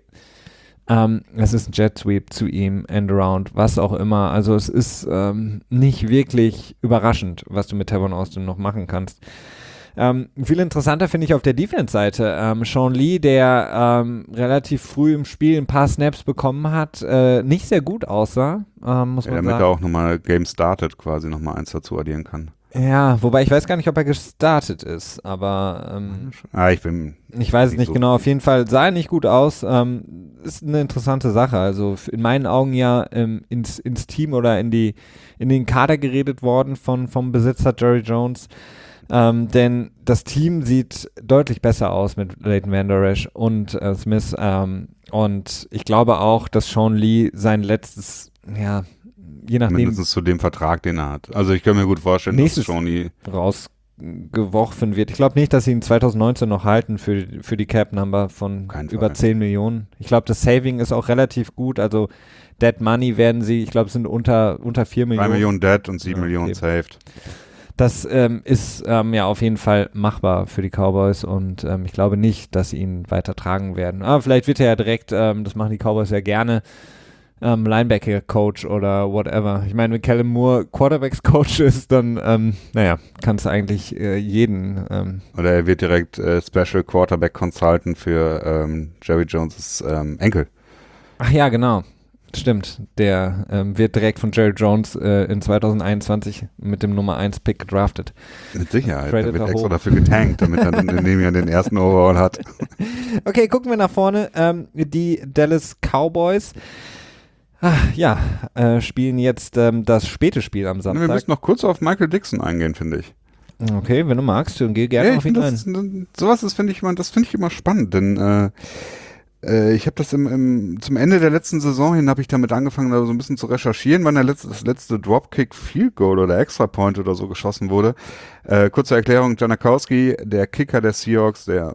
es ist ein Jet Sweep zu ihm, Endaround, was auch immer. Also es ist nicht wirklich überraschend, was du mit Tavon Austin noch machen kannst. Viel interessanter finde ich auf der Defense-Seite. Sean Lee, der relativ früh im Spiel ein paar Snaps bekommen hat, nicht sehr gut aussah, muss man sagen. Damit er auch nochmal Game Started quasi nochmal eins dazu addieren kann. Ja, wobei ich weiß gar nicht, ob er gestartet ist, aber ich weiß es nicht so genau. Auf jeden Fall sah er nicht gut aus. Ist eine interessante Sache. Also in meinen Augen ja ins Team oder in den Kader geredet worden vom Besitzer Jerry Jones. Denn das Team sieht deutlich besser aus mit Leighton Vander Esch und Smith. Und ich glaube auch, dass Sean Lee sein letztes, je nachdem. Mindestens zu dem Vertrag, den er hat. Also ich kann mir gut vorstellen, dass Sean Lee rausgeworfen wird. Ich glaube nicht, dass sie ihn 2019 noch halten für die Cap-Number von über 10 Millionen. Ich glaube, das Saving ist auch relativ gut. Also Dead Money werden sie, ich glaube, es sind unter 4 Millionen. 3 Millionen Dead und 7 Millionen saved. Das ist auf jeden Fall machbar für die Cowboys und ich glaube nicht, dass sie ihn weiter tragen werden. Aber vielleicht wird er ja direkt, das machen die Cowboys ja gerne, Linebacker-Coach oder whatever. Ich meine, wenn Kellen Moore Quarterbacks-Coach ist, dann, kannst du eigentlich jeden. Oder er wird direkt Special Quarterback Consultant für Jerry Jones' Enkel. Ach ja, genau. Stimmt. Der wird direkt von Jerry Jones in 2021 mit dem Nummer 1 Pick gedraftet. Mit Sicherheit. Der wird extra dafür getankt, damit er in dem Jahr den ersten Overall hat. Okay, gucken wir nach vorne. Die Dallas Cowboys Spielen jetzt das späte Spiel am Wir Samstag. müssen noch kurz auf Michael Dixon eingehen, finde ich. Okay, wenn du magst, dann geh gerne Ja, auf ich ihn finde, ein. das finde ich immer spannend, denn ich habe das zum Ende der letzten Saison hin habe ich damit angefangen, da so ein bisschen zu recherchieren, wann das letzte Dropkick Field Goal oder Extra Point oder so geschossen wurde. Kurze Erklärung: Janikowski, der Kicker der Seahawks, der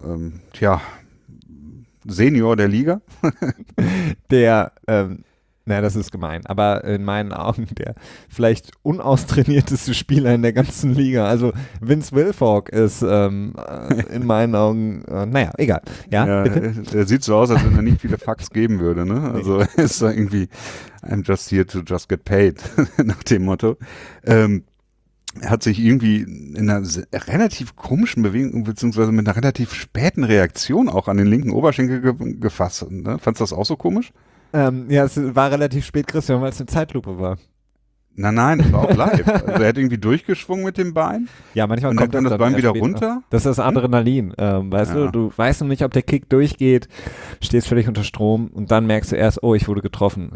Senior der Liga. Der, das ist gemein, aber in meinen Augen der vielleicht unaustrainierteste Spieler in der ganzen Liga. Also Vince Wilfork ist in meinen Augen, egal. Ja, bitte? Er sieht so aus, als wenn er nicht viele Fucks geben würde, ne? Also er ist da irgendwie I'm just here to just get paid, nach dem Motto. Er hat sich irgendwie in einer relativ komischen Bewegung, beziehungsweise mit einer relativ späten Reaktion auch an den linken Oberschenkel gefasst. Ne? Fandst du das auch so komisch? Es war relativ spät, Christian, weil es eine Zeitlupe war. Nein, das war auch live. Also er hat irgendwie durchgeschwungen mit dem Bein. Ja, manchmal und kommt dann das Bein wieder später runter. Das ist Adrenalin, weißt du? Du weißt noch nicht, ob der Kick durchgeht, stehst völlig unter Strom und dann merkst du erst, oh, ich wurde getroffen.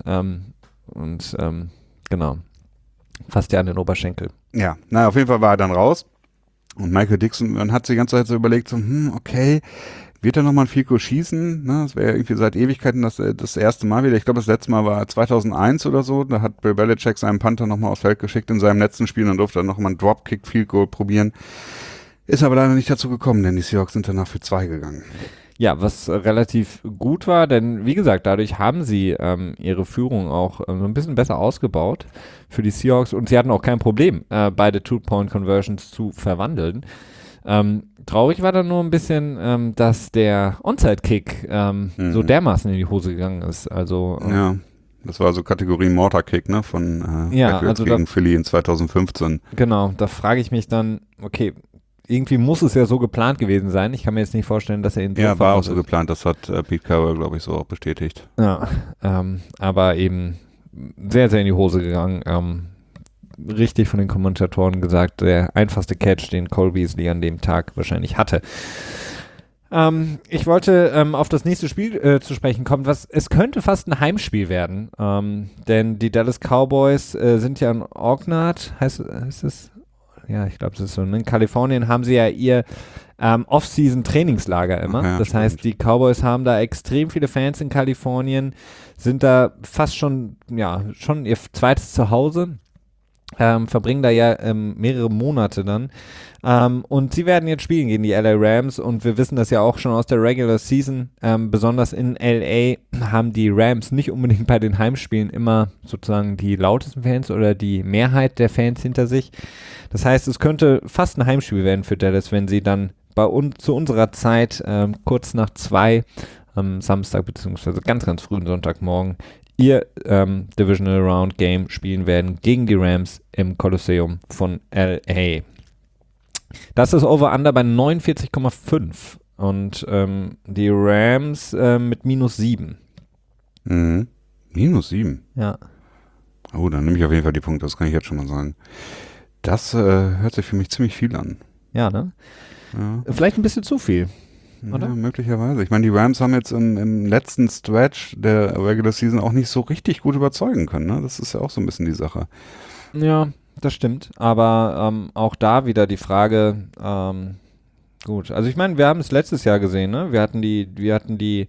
Genau. Fasst dir an den Oberschenkel. Ja, auf jeden Fall war er dann raus. Und Michael Dixon, man hat sich die ganze Zeit so überlegt, so, okay, wird er nochmal ein Field Goal schießen? Ne, das wäre ja irgendwie seit Ewigkeiten das erste Mal wieder. Ich glaube, das letzte Mal war 2001 oder so. Da hat Bill Belichick seinen Panther nochmal aufs Feld geschickt in seinem letzten Spiel und durfte dann nochmal ein Dropkick Field Goal probieren. Ist aber leider nicht dazu gekommen, denn die Seahawks sind danach für 2 gegangen. Ja, was relativ gut war, denn wie gesagt, dadurch haben sie ihre Führung auch so ein bisschen besser ausgebaut für die Seahawks und sie hatten auch kein Problem, beide Two-Point-Conversions zu verwandeln. Traurig war dann nur ein bisschen, dass der Onside-Kick so dermaßen in die Hose gegangen ist. Also ja, das war so Kategorie Mortar-Kick, ne, von Patriots gegen Philly in 2015. Genau, da frage ich mich dann, okay, irgendwie muss es ja so geplant gewesen sein. Ich kann mir jetzt nicht vorstellen, dass er ihn so Ja, war auch so geplant. Das hat Pete Carroll, glaube ich, so auch bestätigt. Ja, aber eben sehr, sehr in die Hose gegangen. Richtig von den Kommentatoren gesagt, der einfachste Catch, den Cole Beasley an dem Tag wahrscheinlich hatte. Ich wollte auf das nächste Spiel zu sprechen kommen. Es könnte fast ein Heimspiel werden, denn die Dallas Cowboys sind ja in Oakland, heißt es? Ja, ich glaube, das ist so. In Kalifornien haben sie ja ihr Off-Season-Trainingslager immer. Ja, das heißt, die Cowboys haben da extrem viele Fans in Kalifornien, sind da fast schon ihr zweites Zuhause, verbringen da ja mehrere Monate dann. Und sie werden jetzt spielen gegen die LA Rams und wir wissen das ja auch schon aus der Regular Season. Besonders in LA haben die Rams nicht unbedingt bei den Heimspielen immer sozusagen die lautesten Fans oder die Mehrheit der Fans hinter sich. Das heißt, es könnte fast ein Heimspiel werden für Dallas, wenn sie dann bei uns zu unserer Zeit kurz nach 2 am Samstag beziehungsweise ganz, ganz frühen Sonntagmorgen ihr Divisional Round Game spielen werden gegen die Rams im Kolosseum von LA. Das ist Over-Under bei 49,5 und die Rams mit -7. Mhm. -7? Ja. Oh, dann nehme ich auf jeden Fall die Punkte, das kann ich jetzt schon mal sagen. Das hört sich für mich ziemlich viel an. Ja, ne? Ja. Vielleicht ein bisschen zu viel, oder? Ja, möglicherweise. Ich meine, die Rams haben jetzt im letzten Stretch der Regular Season auch nicht so richtig gut überzeugen können. Ne? Das ist ja auch so ein bisschen die Sache. Ja, das stimmt. Aber auch da wieder die Frage, gut. Also ich meine, wir haben es letztes Jahr gesehen, ne? Wir hatten die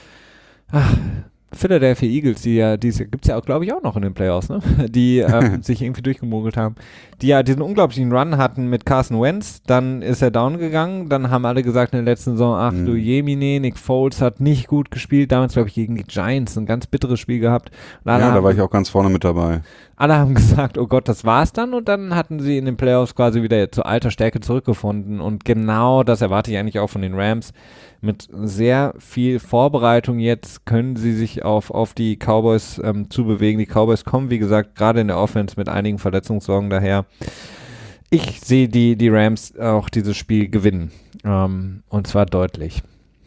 Philadelphia Eagles, die gibt es ja auch, glaube ich, auch noch in den Playoffs, ne? Die sich irgendwie durchgemogelt haben, die ja diesen unglaublichen Run hatten mit Carson Wentz, dann ist er down gegangen, dann haben alle gesagt in der letzten Saison, ach du Jemine, Nick Foles hat nicht gut gespielt, damals, glaube ich, gegen die Giants, ein ganz bitteres Spiel gehabt. Ja, da war ich auch ganz vorne mit dabei. Alle haben gesagt, oh Gott, das war's dann und dann hatten sie in den Playoffs quasi wieder zur alter Stärke zurückgefunden und genau das erwarte ich eigentlich auch von den Rams. Mit sehr viel Vorbereitung jetzt können sie sich auf die Cowboys zubewegen. Die Cowboys kommen, wie gesagt, gerade in der Offense mit einigen Verletzungssorgen daher. Ich sehe die Rams auch dieses Spiel gewinnen. Und zwar deutlich.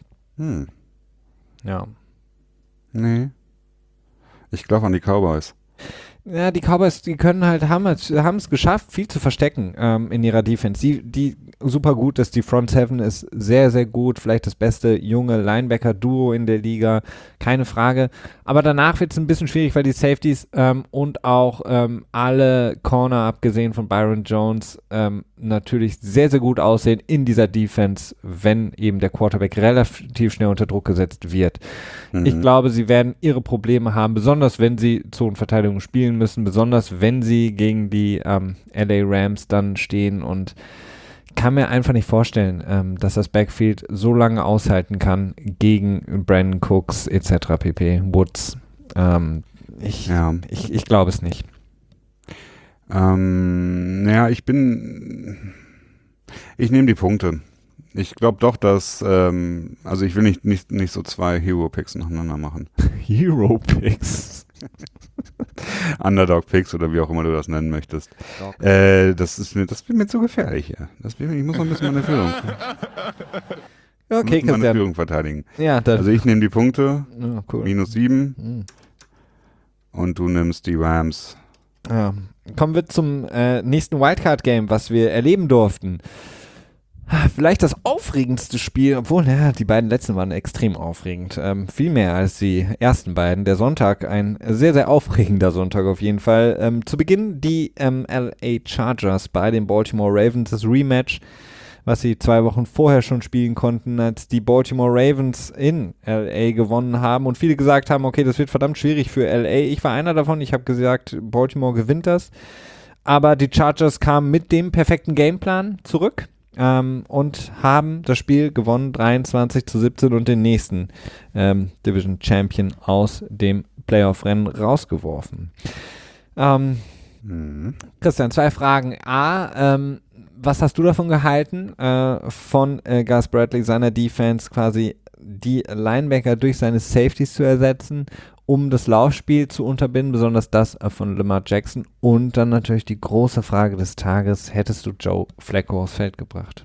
Ja. Nee. Ich glaube an die Cowboys. Ja, die Cowboys, die können halt, haben es geschafft, viel zu verstecken in ihrer Defense. Die super gut ist. Die Front Seven ist sehr, sehr gut. Vielleicht das beste junge Linebacker-Duo in der Liga. Keine Frage. Aber danach wird es ein bisschen schwierig, weil die Safeties und auch alle Corner, abgesehen von Byron Jones, natürlich sehr, sehr gut aussehen in dieser Defense, wenn eben der Quarterback relativ schnell unter Druck gesetzt wird. Ich glaube, sie werden ihre Probleme haben, besonders wenn sie Zonenverteidigung spielen müssen, besonders wenn sie gegen die LA Rams dann stehen, und kann mir einfach nicht vorstellen, dass das Backfield so lange aushalten kann gegen Brandon Cooks etc. pp. Woods. Ich glaube es nicht. Ich nehme die Punkte. Ich glaube doch, dass, also ich will nicht so zwei Hero-Picks nacheinander machen. Hero-Picks? Underdog-Picks oder wie auch immer du das nennen möchtest. Das wird mir zu gefährlich hier. Ich muss noch ein bisschen meine Führung. Okay, meine Führung verteidigen. Ja, also ich nehme die Punkte, cool. -7 und du nimmst die Rams. Ja. Kommen wir zum nächsten Wildcard-Game, was wir erleben durften. Vielleicht das aufregendste Spiel, obwohl, die beiden letzten waren extrem aufregend. Viel mehr als die ersten beiden. Der Sonntag, ein sehr, sehr aufregender Sonntag auf jeden Fall. Zu Beginn die LA Chargers bei den Baltimore Ravens, das Rematch, was sie 2 Wochen vorher schon spielen konnten, als die Baltimore Ravens in LA gewonnen haben und viele gesagt haben, okay, das wird verdammt schwierig für LA. Ich war einer davon, ich habe gesagt, Baltimore gewinnt das. Aber die Chargers kamen mit dem perfekten Gameplan zurück. Und haben das Spiel gewonnen, 23-17, und den nächsten Division Champion aus dem Playoff-Rennen rausgeworfen. Christian, 2 Fragen. Was hast du davon gehalten, von Gus Bradley, seiner Defense, quasi die Linebacker durch seine Safeties zu ersetzen, um das Laufspiel zu unterbinden, besonders das von Lamar Jackson? Und dann natürlich die große Frage des Tages: Hättest du Joe Flacco aufs Feld gebracht?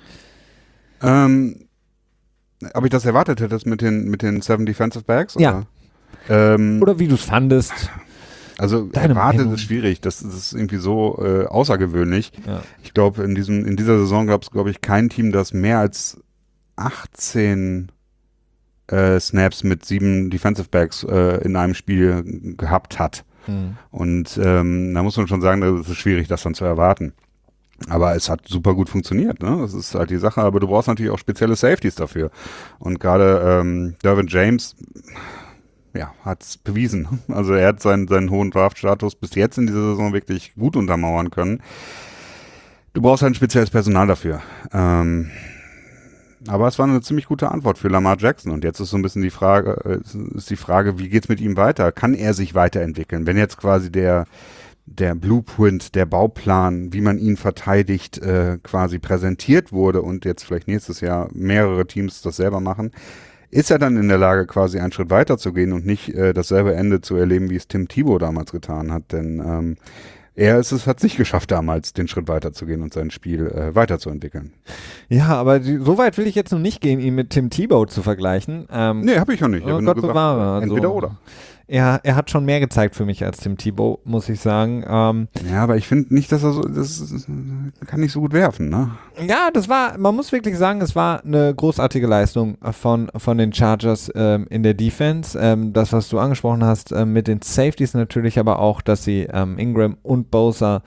Ob ich das erwartet hätte mit den 7 Defensive Backs? Oder? Ja. Oder wie du es fandest. Also erwartet ist schwierig, das ist irgendwie so außergewöhnlich. Ja. Ich glaube, in dieser Saison gab es, glaube ich, kein Team, das mehr als 18 Snaps mit 7 Defensive Backs in einem Spiel gehabt hat. Und da muss man schon sagen, das ist schwierig, das dann zu erwarten. Aber es hat super gut funktioniert, ne? Das ist halt die Sache, aber du brauchst natürlich auch spezielle Safeties dafür. Und gerade Derwin James, hat es bewiesen. Also er hat seinen hohen Draft-Status bis jetzt in dieser Saison wirklich gut untermauern können. Du brauchst halt ein spezielles Personal dafür. Aber es war eine ziemlich gute Antwort für Lamar Jackson. Und jetzt ist so ein bisschen die Frage, wie geht's mit ihm weiter? Kann er sich weiterentwickeln? Wenn jetzt quasi der Blueprint, der Bauplan, wie man ihn verteidigt, quasi präsentiert wurde und jetzt vielleicht nächstes Jahr mehrere Teams das selber machen, ist er dann in der Lage, quasi einen Schritt weiter zu gehen und nicht dasselbe Ende zu erleben, wie es Tim Tebow damals getan hat. Denn er hat es nicht geschafft, damals den Schritt weiterzugehen und sein Spiel weiterzuentwickeln. Ja, aber so weit will ich jetzt noch nicht gehen, ihn mit Tim Tebow zu vergleichen. Nee, habe ich auch nicht. Ich Gott bewahre. Entweder oder. Er hat schon mehr gezeigt für mich als Tim Tebow, muss ich sagen. Ja, aber ich finde nicht, dass er kann nicht so gut werfen, ne? Ja, man muss wirklich sagen, es war eine großartige Leistung von den Chargers in der Defense. Das, was du angesprochen hast, mit den Safeties natürlich, aber auch, dass sie Ingram und Bosa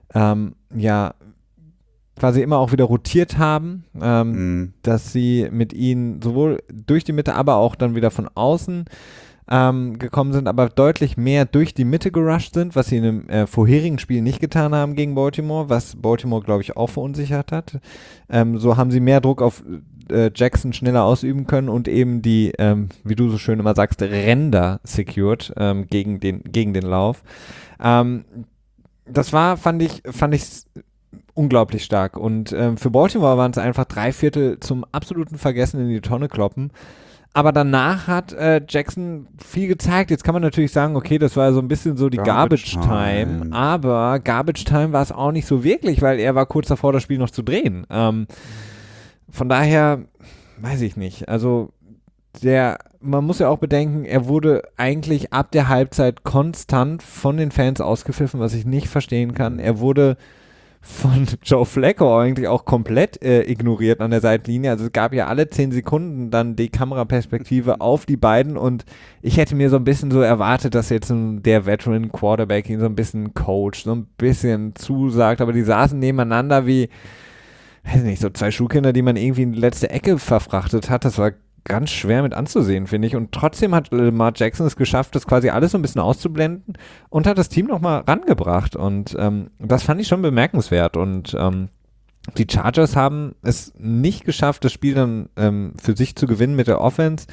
quasi immer auch wieder rotiert haben, dass sie mit ihnen sowohl durch die Mitte, aber auch dann wieder von außen gekommen sind, aber deutlich mehr durch die Mitte gerusht sind, was sie in dem vorherigen Spiel nicht getan haben gegen Baltimore, was Baltimore, glaube ich, auch verunsichert hat. So haben sie mehr Druck auf Jackson schneller ausüben können und eben die, wie du so schön immer sagst, Ränder secured gegen den Lauf. Das fand ich unglaublich stark. Und für Baltimore waren es einfach 3/4 zum absoluten Vergessen in die Tonne kloppen. Aber danach hat Jackson viel gezeigt. Jetzt kann man natürlich sagen, okay, das war so ein bisschen so die Garbage Time. Aber Garbage Time war es auch nicht so wirklich, weil er war kurz davor, das Spiel noch zu drehen. Von daher, weiß ich nicht. Also man muss ja auch bedenken, er wurde eigentlich ab der Halbzeit konstant von den Fans ausgepfiffen, was ich nicht verstehen kann. Er wurde von Joe Flacco eigentlich auch komplett ignoriert an der Seitenlinie. Also es gab ja alle 10 Sekunden dann die Kameraperspektive auf die beiden und ich hätte mir so ein bisschen so erwartet, dass jetzt der Veteran Quarterback ihn so ein bisschen coacht, so ein bisschen zusagt, aber die saßen nebeneinander wie, weiß nicht, so 2 Schulkinder, die man irgendwie in die letzte Ecke verfrachtet hat. Das war ganz schwer mit anzusehen, finde ich. Und trotzdem hat Lamar Jackson es geschafft, das quasi alles so ein bisschen auszublenden und hat das Team nochmal rangebracht. Und das fand ich schon bemerkenswert. Und die Chargers haben es nicht geschafft, das Spiel dann für sich zu gewinnen mit der Offense.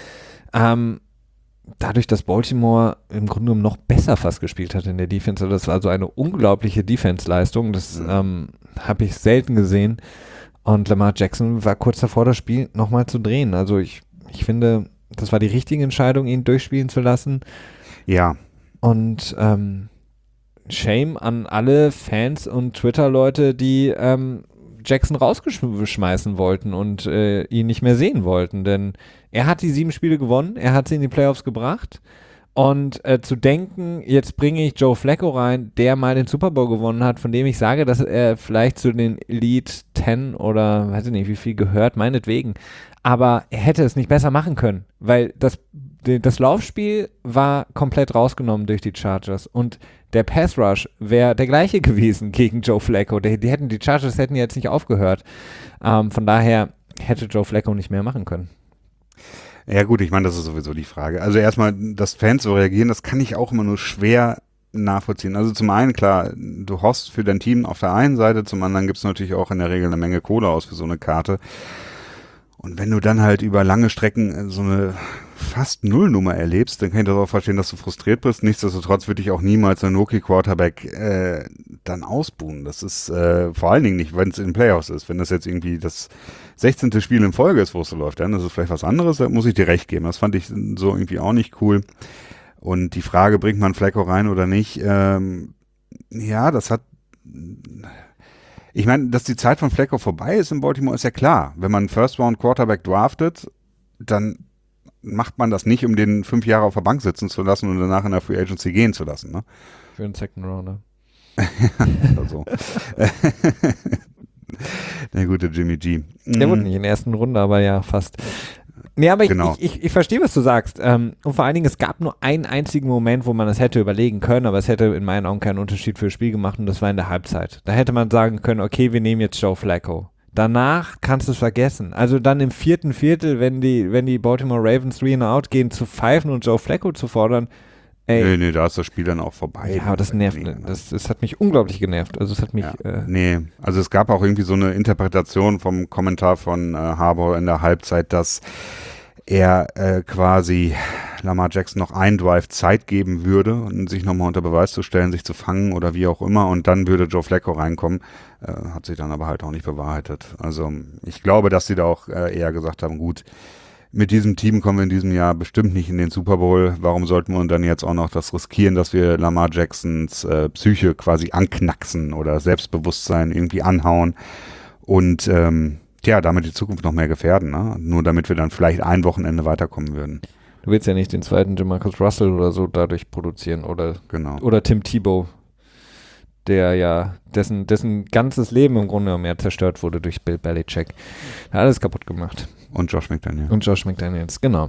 Dadurch, dass Baltimore im Grunde genommen noch besser fast gespielt hat in der Defense. Also das war so eine unglaubliche Defense-Leistung. Das habe ich selten gesehen. Und Lamar Jackson war kurz davor, das Spiel nochmal zu drehen. Also ich finde, das war die richtige Entscheidung, ihn durchspielen zu lassen. Ja. Und Shame an alle Fans und Twitter-Leute, die Jackson rausgeschmeißen wollten und ihn nicht mehr sehen wollten. Denn er hat die 7 Spiele gewonnen, er hat sie in die Playoffs gebracht. Und zu denken, jetzt bringe ich Joe Flacco rein, der mal den Super Bowl gewonnen hat, von dem ich sage, dass er vielleicht zu den Elite 10 oder weiß ich nicht, wie viel gehört, meinetwegen. Aber er hätte es nicht besser machen können, weil das Laufspiel war komplett rausgenommen durch die Chargers und der Pass Rush wäre der gleiche gewesen gegen Joe Flacco. Die Chargers hätten jetzt nicht aufgehört. Von daher hätte Joe Flacco nicht mehr machen können. Ja gut, ich meine, das ist sowieso die Frage. Also erstmal, dass Fans so reagieren, das kann ich auch immer nur schwer nachvollziehen. Also zum einen, klar, du hoffst für dein Team auf der einen Seite, zum anderen gibt es natürlich auch in der Regel eine Menge Kohle aus für so eine Karte. Und wenn du dann halt über lange Strecken so eine fast Nullnummer erlebst, dann kann ich das auch verstehen, dass du frustriert bist. Nichtsdestotrotz würde ich auch niemals einen Rookie-Quarterback dann ausbuhen. Das ist vor allen Dingen nicht, wenn es in den Playoffs ist. Wenn das jetzt irgendwie das 16. Spiel in Folge ist, wo es so läuft, dann ist es vielleicht was anderes, da muss ich dir recht geben. Das fand ich so irgendwie auch nicht cool. Und die Frage, bringt man Flacco rein oder nicht, ja, das hat... Ich meine, dass die Zeit von Flacco vorbei ist in Baltimore, ist ja klar. Wenn man einen First-Round-Quarterback draftet, dann macht man das nicht, um den 5 Jahre auf der Bank sitzen zu lassen und danach in der Free Agency gehen zu lassen. Ne? Für einen Second Rounder. Also. Der gute Jimmy G. Der wurde nicht in der ersten Runde, aber ja, fast. Nee, aber Genau. ich verstehe, was du sagst. Und vor allen Dingen, es gab nur einen einzigen Moment, wo man das hätte überlegen können, aber es hätte in meinen Augen keinen Unterschied für das Spiel gemacht und das war in der Halbzeit. Da hätte man sagen können, okay, wir nehmen jetzt Joe Flacco. Danach kannst du es vergessen. Also dann im 4. Viertel, wenn die Baltimore Ravens 3-and-out gehen, zu pfeifen und Joe Flacco zu fordern, ey. Nee, da ist das Spiel dann auch vorbei. Ja, aber das nervt. Das hat mich unglaublich genervt. Also es hat mich... Ja, nee, also es gab auch irgendwie so eine Interpretation vom Kommentar von Harbaugh in der Halbzeit, dass er quasi Lamar Jackson noch einen Drive Zeit geben würde und sich nochmal unter Beweis zu stellen, sich zu fangen oder wie auch immer und dann würde Joe Flacco reinkommen. Hat sich dann aber halt auch nicht bewahrheitet. Also ich glaube, dass sie da auch eher gesagt haben, gut, mit diesem Team kommen wir in diesem Jahr bestimmt nicht in den Super Bowl. Warum sollten wir dann jetzt auch noch das riskieren, dass wir Lamar Jacksons Psyche quasi anknacksen oder Selbstbewusstsein irgendwie anhauen und damit die Zukunft noch mehr gefährden, ne? Nur damit wir dann vielleicht ein Wochenende weiterkommen würden. Du willst ja nicht den zweiten Jamarcus Russell oder so dadurch produzieren oder Tim Tebow, der ja, dessen ganzes Leben im Grunde genommen ja zerstört wurde durch Bill Belichick. Hat alles kaputt gemacht. Und Josh McDaniels. Genau.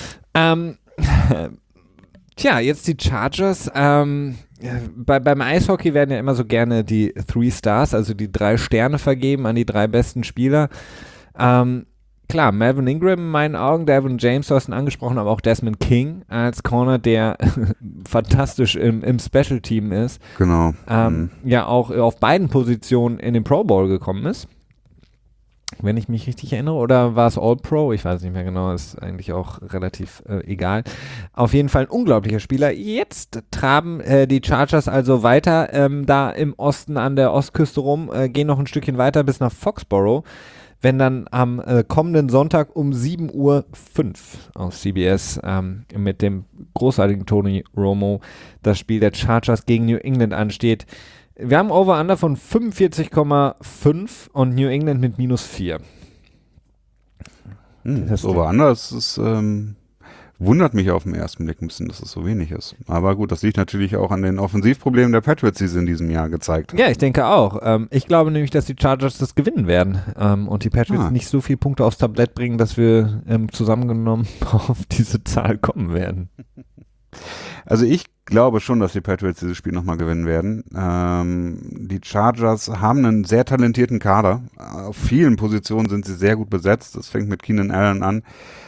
Tja, jetzt die Chargers. Beim Eishockey werden ja immer so gerne die 3 Stars, also die 3 Sterne vergeben an die 3 besten Spieler. Klar, Melvin Ingram in meinen Augen, Devin James, du hast ihn angesprochen, aber auch Desmond King als Corner, der fantastisch im Special-Team ist. Genau. Ja, auch auf beiden Positionen in den Pro Bowl gekommen ist. Wenn ich mich richtig erinnere, oder war es All-Pro? Ich weiß nicht mehr genau, ist eigentlich auch relativ egal. Auf jeden Fall ein unglaublicher Spieler. Jetzt traben die Chargers also weiter da im Osten an der Ostküste rum, gehen noch ein Stückchen weiter bis nach Foxborough, wenn dann am kommenden Sonntag um 7:05 Uhr auf CBS mit dem großartigen Tony Romo das Spiel der Chargers gegen New England ansteht. Wir haben Over-Under von 45,5 und New England mit -4. Das Over-Under ist Wundert mich auf den ersten Blick ein bisschen, dass es so wenig ist. Aber gut, das liegt natürlich auch an den Offensivproblemen der Patriots, die sie in diesem Jahr gezeigt haben. Ja, ich denke auch. Ich glaube nämlich, dass die Chargers das gewinnen werden und die Patriots nicht so viele Punkte aufs Tablett bringen, dass wir zusammengenommen auf diese Zahl kommen werden. Also ich glaube schon, dass die Patriots dieses Spiel nochmal gewinnen werden. Die Chargers haben einen sehr talentierten Kader. Auf vielen Positionen sind sie sehr gut besetzt. Das fängt mit Keenan Allen an.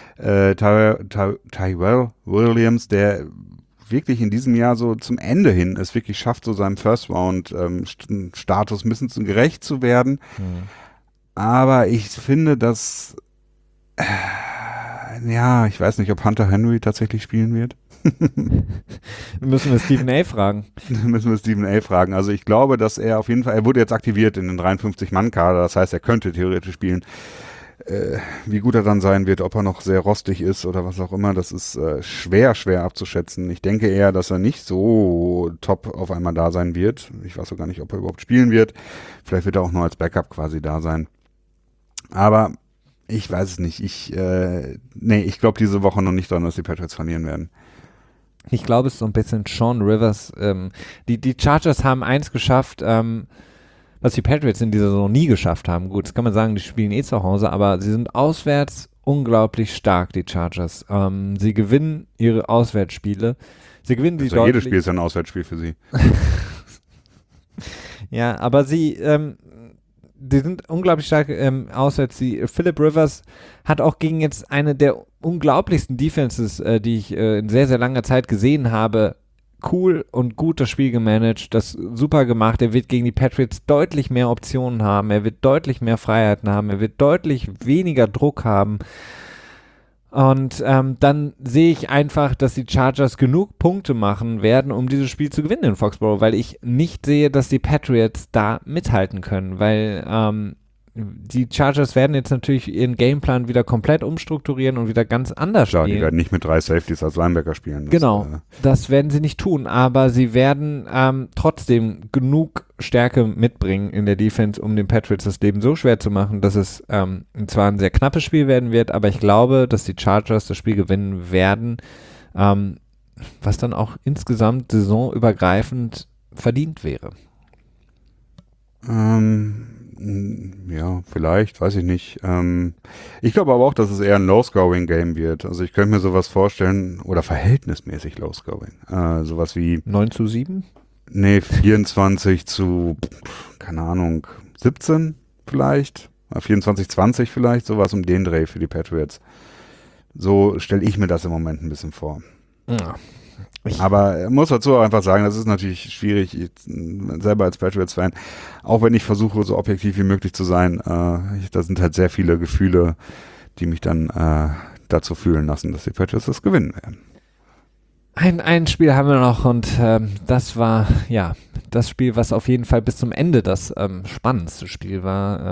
Tyrell Williams, der wirklich in diesem Jahr so zum Ende hin es wirklich schafft, so seinem First-Round-Status ein bisschen gerecht zu werden. Aber ich finde, dass ich weiß nicht, ob Hunter Henry tatsächlich spielen wird. Müssen wir Stephen A. fragen. Also ich glaube, dass er auf jeden Fall, er wurde jetzt aktiviert in den 53-Mann-Kader, das heißt, er könnte theoretisch spielen. Wie gut er dann sein wird, ob er noch sehr rostig ist oder was auch immer, das ist schwer abzuschätzen. Ich denke eher, dass er nicht so top auf einmal da sein wird. Ich weiß auch gar nicht, ob er überhaupt spielen wird. Vielleicht wird er auch nur als Backup quasi da sein. Aber ich weiß es nicht. Ich glaube diese Woche noch nicht dran, dass die Patriots verlieren werden. Ich glaube, es ist so ein bisschen Sean Rivers. Die Chargers haben eins geschafft, was die Patriots in dieser Saison nie geschafft haben. Gut, das kann man sagen, die spielen zu Hause, aber sie sind auswärts unglaublich stark, die Chargers. Sie gewinnen ihre Auswärtsspiele. Sie gewinnen sie deutlich. Jedes Spiel ist ein Auswärtsspiel für sie. Ja, aber die sind unglaublich stark auswärts. Philip Rivers hat auch gegen jetzt eine der unglaublichsten Defenses, die ich in sehr, sehr langer Zeit gesehen habe, cool und gut das Spiel gemanagt, das super gemacht. Er wird gegen die Patriots deutlich mehr Optionen haben, er wird deutlich mehr Freiheiten haben, er wird deutlich weniger Druck haben. Und dann sehe ich einfach, dass die Chargers genug Punkte machen werden, um dieses Spiel zu gewinnen in Foxborough, weil ich nicht sehe, dass die Patriots da mithalten können, weil die Chargers werden jetzt natürlich ihren Gameplan wieder komplett umstrukturieren und wieder ganz anders spielen. Die werden nicht mit 3 Safeties als Linebacker spielen. Das werden sie nicht tun, aber sie werden trotzdem genug Stärke mitbringen in der Defense, um den Patriots das Leben so schwer zu machen, dass es zwar ein sehr knappes Spiel werden wird, aber ich glaube, dass die Chargers das Spiel gewinnen werden, was dann auch insgesamt saisonübergreifend verdient wäre. Ja, vielleicht, weiß ich nicht. Ich glaube aber auch, dass es eher ein Low-Scoring-Game wird. Also ich könnte mir sowas vorstellen, oder verhältnismäßig Low-Scoring. Sowas wie 9-7? Nee, 24 zu, keine Ahnung, 17 vielleicht. 24-20 vielleicht, sowas um den Dreh für die Patriots. So stelle ich mir das im Moment ein bisschen vor. Ja. Aber ich muss dazu auch einfach sagen, das ist natürlich schwierig, selber als Patriots-Fan, auch wenn ich versuche, so objektiv wie möglich zu sein, da sind halt sehr viele Gefühle, die mich dann dazu fühlen lassen, dass die Patriots das gewinnen werden. Ein Spiel haben wir noch und das war ja das Spiel, was auf jeden Fall bis zum Ende das spannendste Spiel war.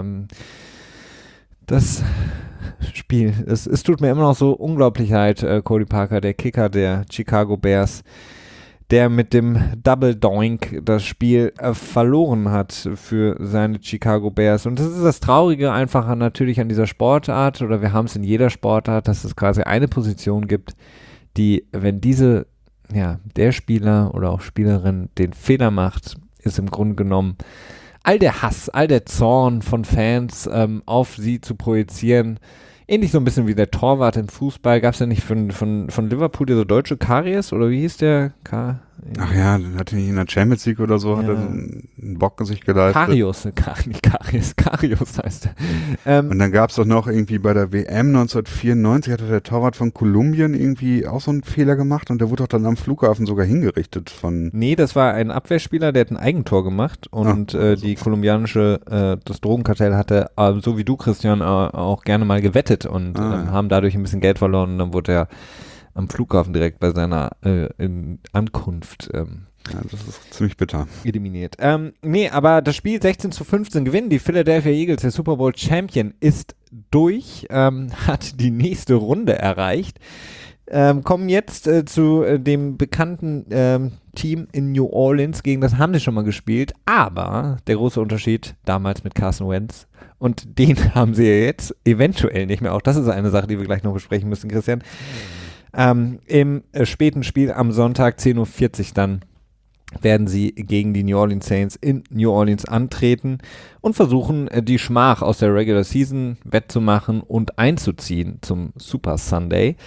Das Spiel, es tut mir immer noch so unglaublich leid, Cody Parker, der Kicker der Chicago Bears, der mit dem Double Doink das Spiel verloren hat für seine Chicago Bears. Und das ist das Traurige einfach natürlich an dieser Sportart, oder wir haben es in jeder Sportart, dass es quasi eine Position gibt, die, wenn der Spieler oder auch Spielerin den Fehler macht, ist im Grunde genommen all der Hass, all der Zorn von Fans auf sie zu projizieren. Ähnlich so ein bisschen wie der Torwart im Fußball. Gab es ja nicht von Liverpool dieser deutsche Karies, oder wie hieß der? Ach ja, hatte nicht in der Champions League oder so, hat er einen Bock sich geleistet. Nicht Karies, Karius heißt er. Und dann gab es doch noch irgendwie bei der WM 1994, hatte der Torwart von Kolumbien irgendwie auch so einen Fehler gemacht und der wurde doch dann am Flughafen sogar hingerichtet von... Nee, das war ein Abwehrspieler, der hat ein Eigentor gemacht und die kolumbianische, das Drogenkartell hatte, so wie du, Christian, auch gerne mal gewettet und haben dadurch ein bisschen Geld verloren und dann wurde er am Flughafen direkt bei seiner Ankunft ja, das ist ziemlich bitter. eliminiert. Nee, aber das Spiel 16-15 gewinnen die Philadelphia Eagles. Der Super Bowl Champion ist durch, hat die nächste Runde erreicht. Kommen jetzt zu dem bekannten Team in New Orleans, gegen das haben sie schon mal gespielt, aber der große Unterschied damals mit Carson Wentz, und den haben sie jetzt eventuell nicht mehr. Auch das ist eine Sache, die wir gleich noch besprechen müssen, Christian. Im späten Spiel am Sonntag 10:40 Uhr dann werden sie gegen die New Orleans Saints in New Orleans antreten und versuchen, die Schmach aus der Regular Season wettzumachen und einzuziehen zum Super Sunday.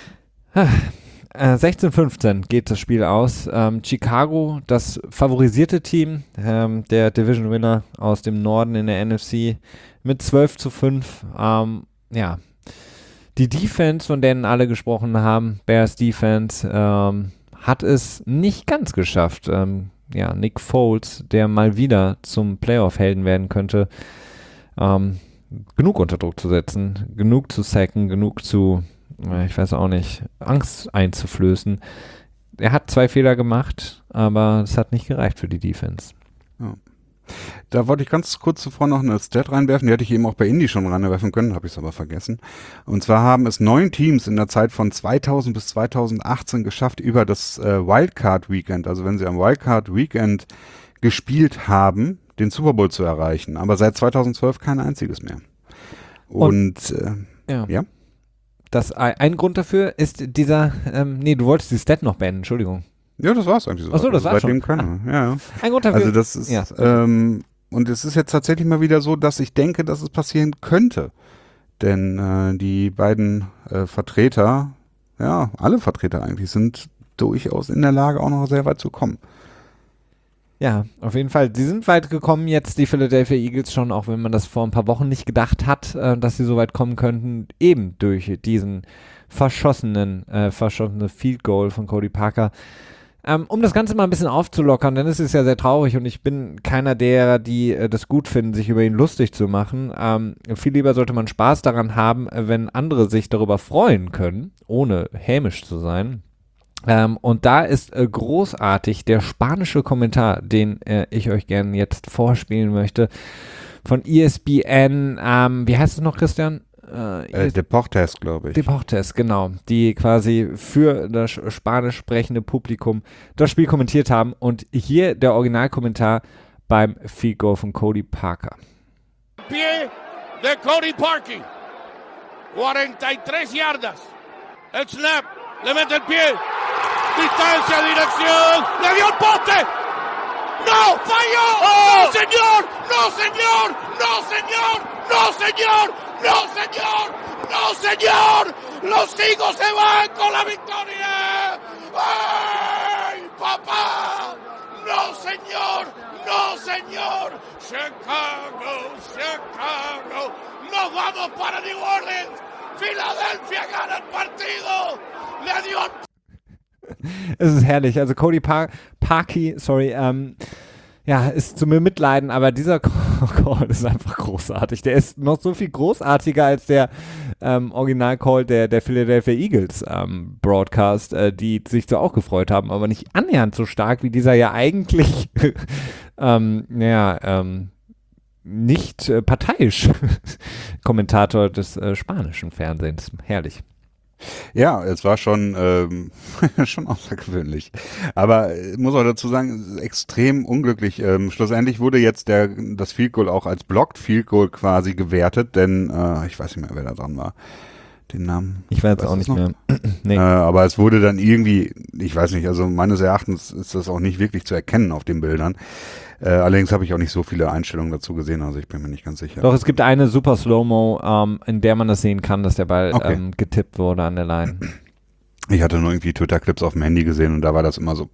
16:15 geht das Spiel aus. Chicago, das favorisierte Team, der Division Winner aus dem Norden in der NFC mit 12:5. Ja, die Defense, von denen alle gesprochen haben, Bears Defense, hat es nicht ganz geschafft. Nick Foles, der mal wieder zum Playoff-Helden werden könnte, genug unter Druck zu setzen, genug zu sacken, genug zu, ich weiß auch nicht, Angst einzuflößen. Er hat 2 Fehler gemacht, aber es hat nicht gereicht für die Defense. Ja. Da wollte ich ganz kurz zuvor noch eine Stat reinwerfen, die hätte ich eben auch bei Indy schon reinwerfen können, habe ich es aber vergessen. Und zwar haben es 9 Teams in der Zeit von 2000 bis 2018 geschafft, über das Wildcard Weekend, also wenn sie am Wildcard Weekend gespielt haben, den Super Bowl zu erreichen. Aber seit 2012 kein einziges mehr. Und ja. Das ein Grund dafür ist dieser, du wolltest die Stat noch beenden, Entschuldigung. Ja, das war's eigentlich so. Achso, das war's schon. Ja. Ein Grund dafür. Also das ist, und es ist jetzt tatsächlich mal wieder so, dass ich denke, dass es passieren könnte. Denn die beiden Vertreter, ja, alle Vertreter eigentlich, sind durchaus in der Lage, auch noch sehr weit zu kommen. Ja, auf jeden Fall. Sie sind weit gekommen jetzt, die Philadelphia Eagles schon, auch wenn man das vor ein paar Wochen nicht gedacht hat, dass sie so weit kommen könnten, eben durch diesen verschossene Field Goal von Cody Parker. Um das Ganze mal ein bisschen aufzulockern, denn es ist ja sehr traurig und ich bin keiner derer, die das gut finden, sich über ihn lustig zu machen. Viel lieber sollte man Spaß daran haben, wenn andere sich darüber freuen können, ohne hämisch zu sein. Und da ist großartig der spanische Kommentar, den ich euch gerne jetzt vorspielen möchte, von ESPN. Wie heißt es noch, Christian? Deportes, glaube ich. Deportes, genau. Die quasi für das spanisch sprechende Publikum das Spiel kommentiert haben. Und hier der Originalkommentar beim Field Goal von Cody Parker. Pie de Cody Parkey. 43 yardas. El snap. Le mete el pie. Distancia, dirección. Le dio el poste. ¡No! ¡Falló! ¡Oh! ¡No, señor! ¡No, señor! ¡No, señor! ¡No, señor! ¡No, señor! ¡No, señor! ¡Los Eagles se van con la victoria! ¡Ay, papá! ¡No, señor! ¡No, señor! ¡Chicago! ¡Chicago! ¡Nos vamos para New Orleans! ¡Filadelfia gana el partido! ¡Le dio el... Es ist herrlich. Also Cody Parkey, ist zu mir mitleiden, aber dieser Call ist einfach großartig. Der ist noch so viel großartiger als der Original-Call der Philadelphia Eagles Broadcast, die sich so auch gefreut haben, aber nicht annähernd so stark wie dieser ja eigentlich nicht parteiisch Kommentator des spanischen Fernsehens. Herrlich. Ja, es war schon außergewöhnlich. Aber muss auch dazu sagen, extrem unglücklich. Schlussendlich wurde jetzt das Field Goal auch als Blocked Field Goal quasi gewertet, denn ich weiß nicht mehr, wer da dran war. Den Namen. Ich weiß auch nicht mehr. Nee. Aber es wurde dann irgendwie, ich weiß nicht, also meines Erachtens ist das auch nicht wirklich zu erkennen auf den Bildern. Allerdings habe ich auch nicht so viele Einstellungen dazu gesehen, also ich bin mir nicht ganz sicher. Doch, es gibt eine super Slow-Mo, in der man das sehen kann, dass der Ball getippt wurde an der Line. Ich hatte nur irgendwie Twitter-Clips auf dem Handy gesehen und da war das immer so.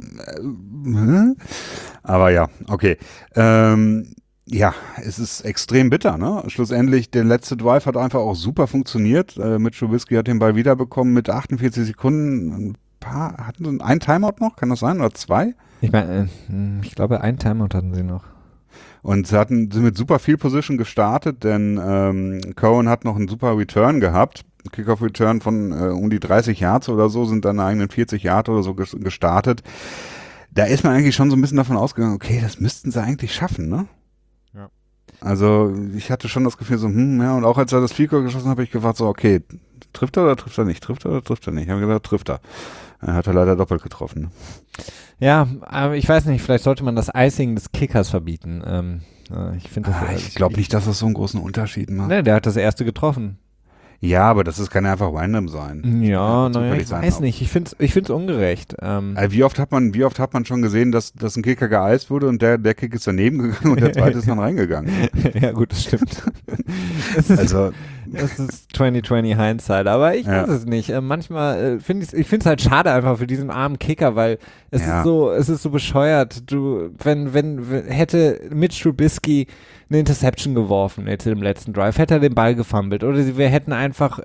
Aber ja, okay. Ja, es ist extrem bitter, ne? Schlussendlich, der letzte Drive hat einfach auch super funktioniert. Mitch Trubisky hat den Ball wiederbekommen mit 48 Sekunden. Hatten sie einen Timeout noch? Kann das sein? Oder 2? Ich meine, ich glaube, einen Timeout hatten sie noch. Und sie sind mit super viel Position gestartet, denn Cohen hat noch einen super Return gehabt. Kickoff-Return von um die 30 Yards oder so, sind dann eigenen 40 Yards oder so gestartet. Da ist man eigentlich schon so ein bisschen davon ausgegangen, okay, das müssten sie eigentlich schaffen, ne? Ja. Also ich hatte schon das Gefühl so, und auch als er das Field Goal geschossen hat, habe ich gefragt so, okay, trifft er oder trifft er nicht? Trifft er oder trifft er nicht? Ich habe gedacht, trifft er. Er hat er leider doppelt getroffen. Ne? Ja, aber ich weiß nicht, vielleicht sollte man das Icing des Kickers verbieten. Ich finde das ich glaube nicht, dass das so einen großen Unterschied macht. Ne, der hat das erste getroffen. Ja, aber das kann ja einfach random sein. Ja, Das kann naja, ich zufällig weiß sein. nicht. Ich find's ungerecht. Wie oft hat man schon gesehen, dass ein Kicker geeist wurde und der Kick ist daneben gegangen und der zweite ist dann reingegangen? Ja, gut, das stimmt. Also, Das ist 2020 Hindsight, aber ich weiß es nicht. Manchmal finde ich es halt schade einfach für diesen armen Kicker, weil es ist so bescheuert. Wenn hätte Mitch Trubisky eine Interception geworfen jetzt im letzten Drive, hätte er den Ball gefummelt oder wir hätten einfach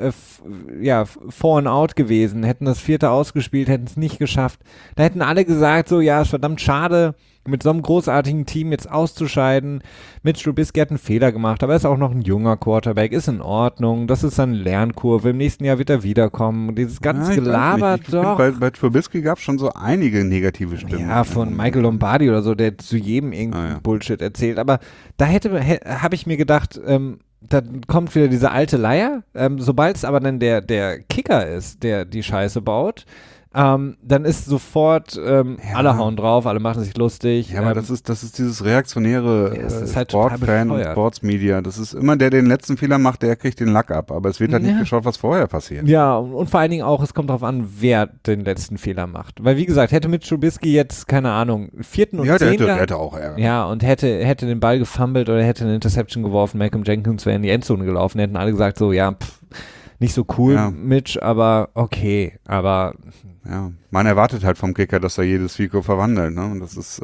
4 and out gewesen, hätten das 4. ausgespielt, hätten es nicht geschafft. Da hätten alle gesagt, so ja, ist verdammt schade, mit so einem großartigen Team jetzt auszuscheiden. Mitch Trubisky hat einen Fehler gemacht, aber er ist auch noch ein junger Quarterback, ist in Ordnung, das ist eine Lernkurve, im nächsten Jahr wird er wiederkommen. Dieses ganze Gelaber doch. Bei Trubisky gab es schon so einige negative Stimmen. Ja, von Michael Lombardi oder so, der zu jedem irgendeinen Bullshit erzählt, aber da habe ich mir gedacht, dann kommt wieder diese alte Leier, sobald es aber dann der Kicker ist, der die Scheiße baut, dann ist sofort, alle hauen drauf, alle machen sich lustig. Ja, aber das ist dieses reaktionäre ist halt Sportfan und Sportsmedia. Das ist immer der den letzten Fehler macht, der kriegt den Lack ab. Aber es wird halt nicht geschaut, was vorher passiert. Ja, und vor allen Dingen auch, es kommt darauf an, wer den letzten Fehler macht. Weil wie gesagt, hätte mit Trubisky jetzt, keine Ahnung, 4. und 10. Der hätte auch Ärger. Ja, und hätte den Ball gefummelt oder hätte eine Interception geworfen, Malcolm Jenkins wäre in die Endzone gelaufen, hätten alle gesagt so, ja, nicht so cool, Mitch, aber okay, aber ja, man erwartet halt vom Kicker, dass er jedes Fico verwandelt, ne? Und das ist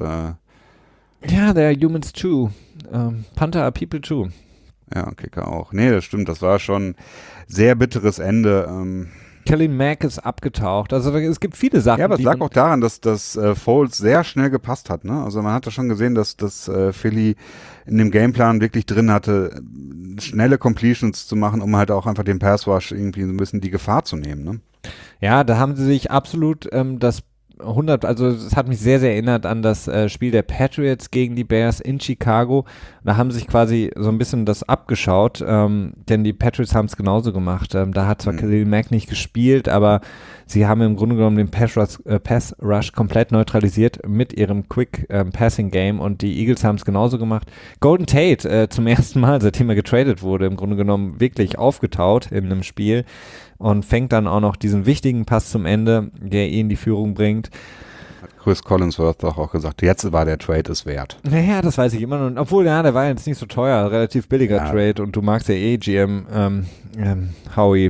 ja, they're humans too. Panther are people too. Ja, Kicker auch. Nee, das stimmt, das war schon sehr bitteres Ende. Khalil Mack ist abgetaucht. Also es gibt viele Sachen. Ja, aber es lag auch daran, dass Foles sehr schnell gepasst hat, ne? Also man hat ja schon gesehen, dass Philly in dem Gameplan wirklich drin hatte, schnelle Completions zu machen, um halt auch einfach den Pass Rush irgendwie so ein bisschen die Gefahr zu nehmen, ne? Ja, da haben sie sich absolut also es hat mich sehr, sehr erinnert an das Spiel der Patriots gegen die Bears in Chicago. Da haben sich quasi so ein bisschen das abgeschaut, denn die Patriots haben es genauso gemacht. Da hat zwar Khalil Mack nicht gespielt, aber sie haben im Grunde genommen den Pass Rush komplett neutralisiert mit ihrem Quick Passing Game und die Eagles haben es genauso gemacht. Golden Tate zum ersten Mal, seitdem er getradet wurde, im Grunde genommen wirklich aufgetaut in einem Spiel und fängt dann auch noch diesen wichtigen Pass zum Ende, der ihn in die Führung bringt. Hat Chris Collinsworth auch gesagt, jetzt war der Trade es wert. Naja, das weiß ich immer noch. Obwohl, ja, der war jetzt nicht so teuer, relativ billiger Trade und du magst ja GM Howie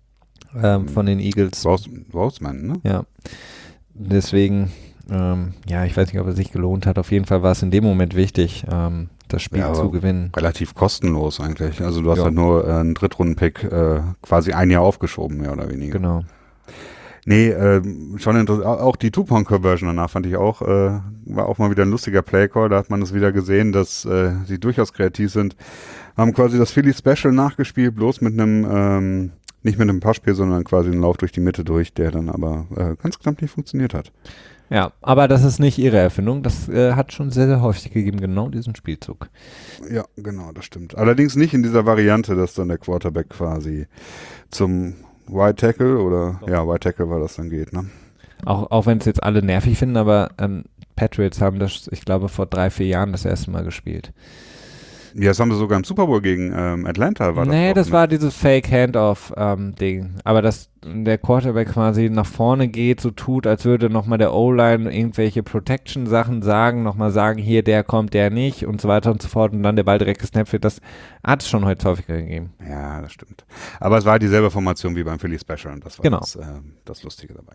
von den Eagles. Roseman, ne? Ja, deswegen, ich weiß nicht, ob es sich gelohnt hat. Auf jeden Fall war es in dem Moment wichtig, das Spiel zu gewinnen. Relativ kostenlos eigentlich. Also du hast halt nur einen Drittrunden-Pick quasi ein Jahr aufgeschoben, mehr oder weniger. Genau. Nee, schon interessant. Auch die Two-Point-Conversion danach fand ich auch, war auch mal wieder ein lustiger Play-Call. Da hat man es wieder gesehen, dass sie durchaus kreativ sind. Haben quasi das Philly-Special nachgespielt, bloß mit einem, nicht mit einem Passspiel, sondern quasi einen Lauf durch die Mitte durch, der dann aber ganz knapp nicht funktioniert hat. Ja, aber das ist nicht ihre Erfindung. Das hat schon sehr, sehr häufig gegeben, genau diesen Spielzug. Ja, genau, das stimmt. Allerdings nicht in dieser Variante, dass dann der Quarterback quasi zum Wide Tackle oder Wide Tackle war das dann geht, ne? Auch wenn es jetzt alle nervig finden, aber Patriots haben das, ich glaube, vor 3-4 Jahren das erste Mal gespielt. Ja, das haben sie sogar im Super Bowl gegen Atlanta. Das war dieses Fake-Handoff-Ding. Aber dass der Quarterback quasi nach vorne geht, so tut, als würde nochmal der O-Line irgendwelche Protection-Sachen sagen, nochmal sagen, hier, der kommt, der nicht und so weiter und so fort und dann der Ball direkt gesnappt wird, das hat es schon heute häufiger gegeben. Ja, das stimmt. Aber es war dieselbe Formation wie beim Philly Special und das war das Lustige dabei.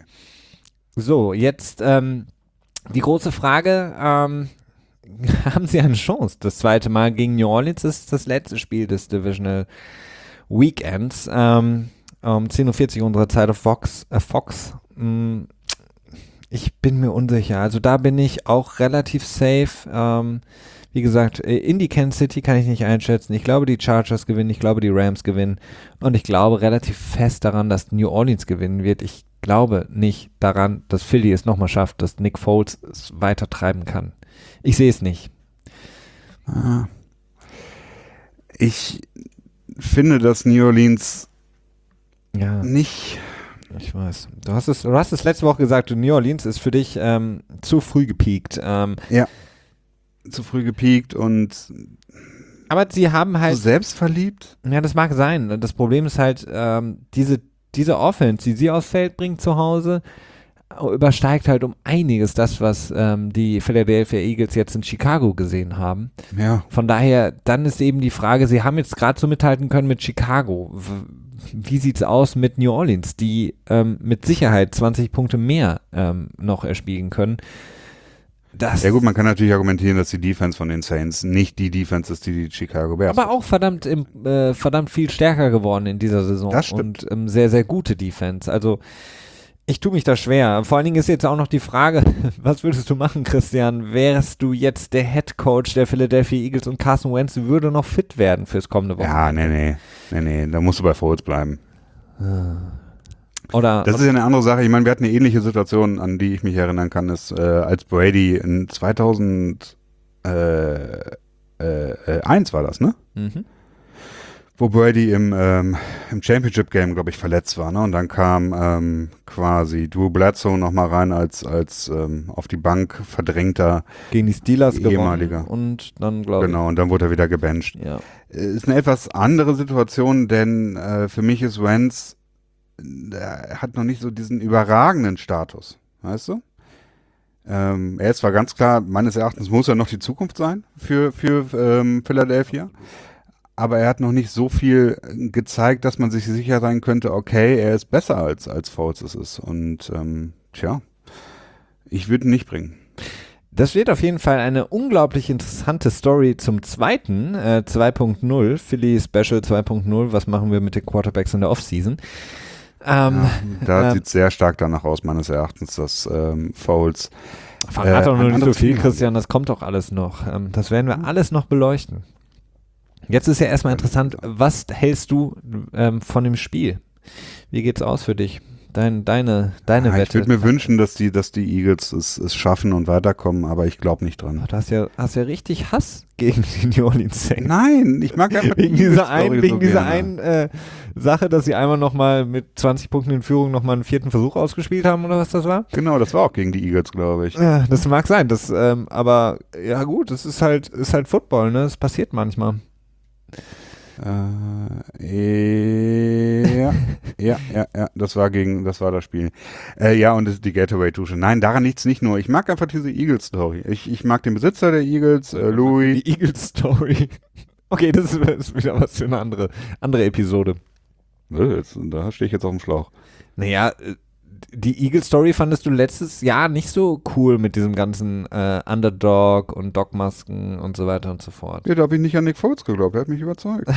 So, jetzt die große Frage, haben sie eine Chance? Das zweite Mal gegen New Orleans ist das letzte Spiel des Divisional Weekends. 10:40 Uhr unserer Zeit auf Fox. Ich bin mir unsicher. Also da bin ich auch relativ safe. Wie gesagt, in die Kansas City kann ich nicht einschätzen. Ich glaube, die Chargers gewinnen. Ich glaube, die Rams gewinnen. Und ich glaube relativ fest daran, dass New Orleans gewinnen wird. Ich glaube nicht daran, dass Philly es nochmal schafft, dass Nick Foles es weiter treiben kann. Ich sehe es nicht. Ich finde, dass New Orleans nicht... Ich weiß. Du hast es letzte Woche gesagt, New Orleans ist für dich zu früh gepiekt. Ja, zu früh gepiekt und Aber sie haben halt so selbstverliebt. Ja, das mag sein. Das Problem ist halt, diese Offense, die sie aufs Feld bringt zu Hause, übersteigt halt um einiges das, was die Philadelphia Eagles jetzt in Chicago gesehen haben. Ja. Von daher, dann ist eben die Frage, sie haben jetzt gerade so mithalten können mit Chicago. Wie sieht's aus mit New Orleans, die mit Sicherheit 20 Punkte mehr noch erspielen können? Ja gut, man kann natürlich argumentieren, dass die Defense von den Saints nicht die Defense ist, die Chicago Bears. Aber auch verdammt viel stärker geworden in dieser Saison. Das stimmt. Und sehr, sehr gute Defense. Also ich tue mich da schwer. Vor allen Dingen ist jetzt auch noch die Frage, was würdest du machen, Christian? Wärst du jetzt der Head Coach der Philadelphia Eagles und Carson Wentz würde noch fit werden fürs kommende Wochenende? Ja, nee, da musst du bei Foles bleiben. Oder das ist ja eine andere Sache. Ich meine, wir hatten eine ähnliche Situation, an die ich mich erinnern kann, ist, als Brady in 2001 war das, ne? Mhm. Wo Brady im Championship-Game, glaube ich, verletzt war, ne? Und dann kam quasi Drew Bledsoe nochmal rein als auf die Bank verdrängter gegen die Steelers ehemaliger. gewonnen und dann, glaube ich. Genau, und dann wurde er wieder gebencht. Ja. Ist eine etwas andere Situation, denn für mich ist Wentz, er hat noch nicht so diesen überragenden Status, weißt du? Er ist zwar ganz klar, meines Erachtens muss er noch die Zukunft sein für Philadelphia, aber er hat noch nicht so viel gezeigt, dass man sich sicher sein könnte, okay, er ist besser als Foles es ist. Und ich würde ihn nicht bringen. Das wird auf jeden Fall eine unglaublich interessante Story zum zweiten 2.0, Philly Special 2.0. Was machen wir mit den Quarterbacks in der Offseason? Da sieht es sehr stark danach aus, meines Erachtens, dass Foles verrat doch noch nicht so viel, Christian, das kommt doch alles noch. Das werden wir alles noch beleuchten. Jetzt ist ja erstmal interessant, was hältst du von dem Spiel? Wie geht's aus für dich? Deine Wette. Ich würde mir wünschen, dass die Eagles es schaffen und weiterkommen, aber ich glaube nicht dran. Du hast ja richtig Hass gegen die New Orleans Saints. Nein, ich mag einfach wegen dieser einen Sache, dass sie einmal nochmal mit 20 Punkten in Führung nochmal einen vierten Versuch ausgespielt haben oder was das war? Genau, das war auch gegen die Eagles, glaube ich. Ja, das mag sein, aber ja gut, das ist halt Football, ne? Das passiert manchmal. Ja, das war das Spiel. Ja, und das ist die Getaway-Tusche. Nein, daran liegt's nicht nur. Ich mag einfach diese Eagles-Story. Ich mag den Besitzer der Eagles, Louis. Die Eagles-Story. Okay, das ist wieder was für eine andere Episode. Da stehe ich jetzt auf dem Schlauch. Naja, die Eagle-Story fandest du letztes Jahr nicht so cool mit diesem ganzen Underdog und Dogmasken und so weiter und so fort. Ja, da habe ich nicht an Nick Foles geglaubt, er hat mich überzeugt.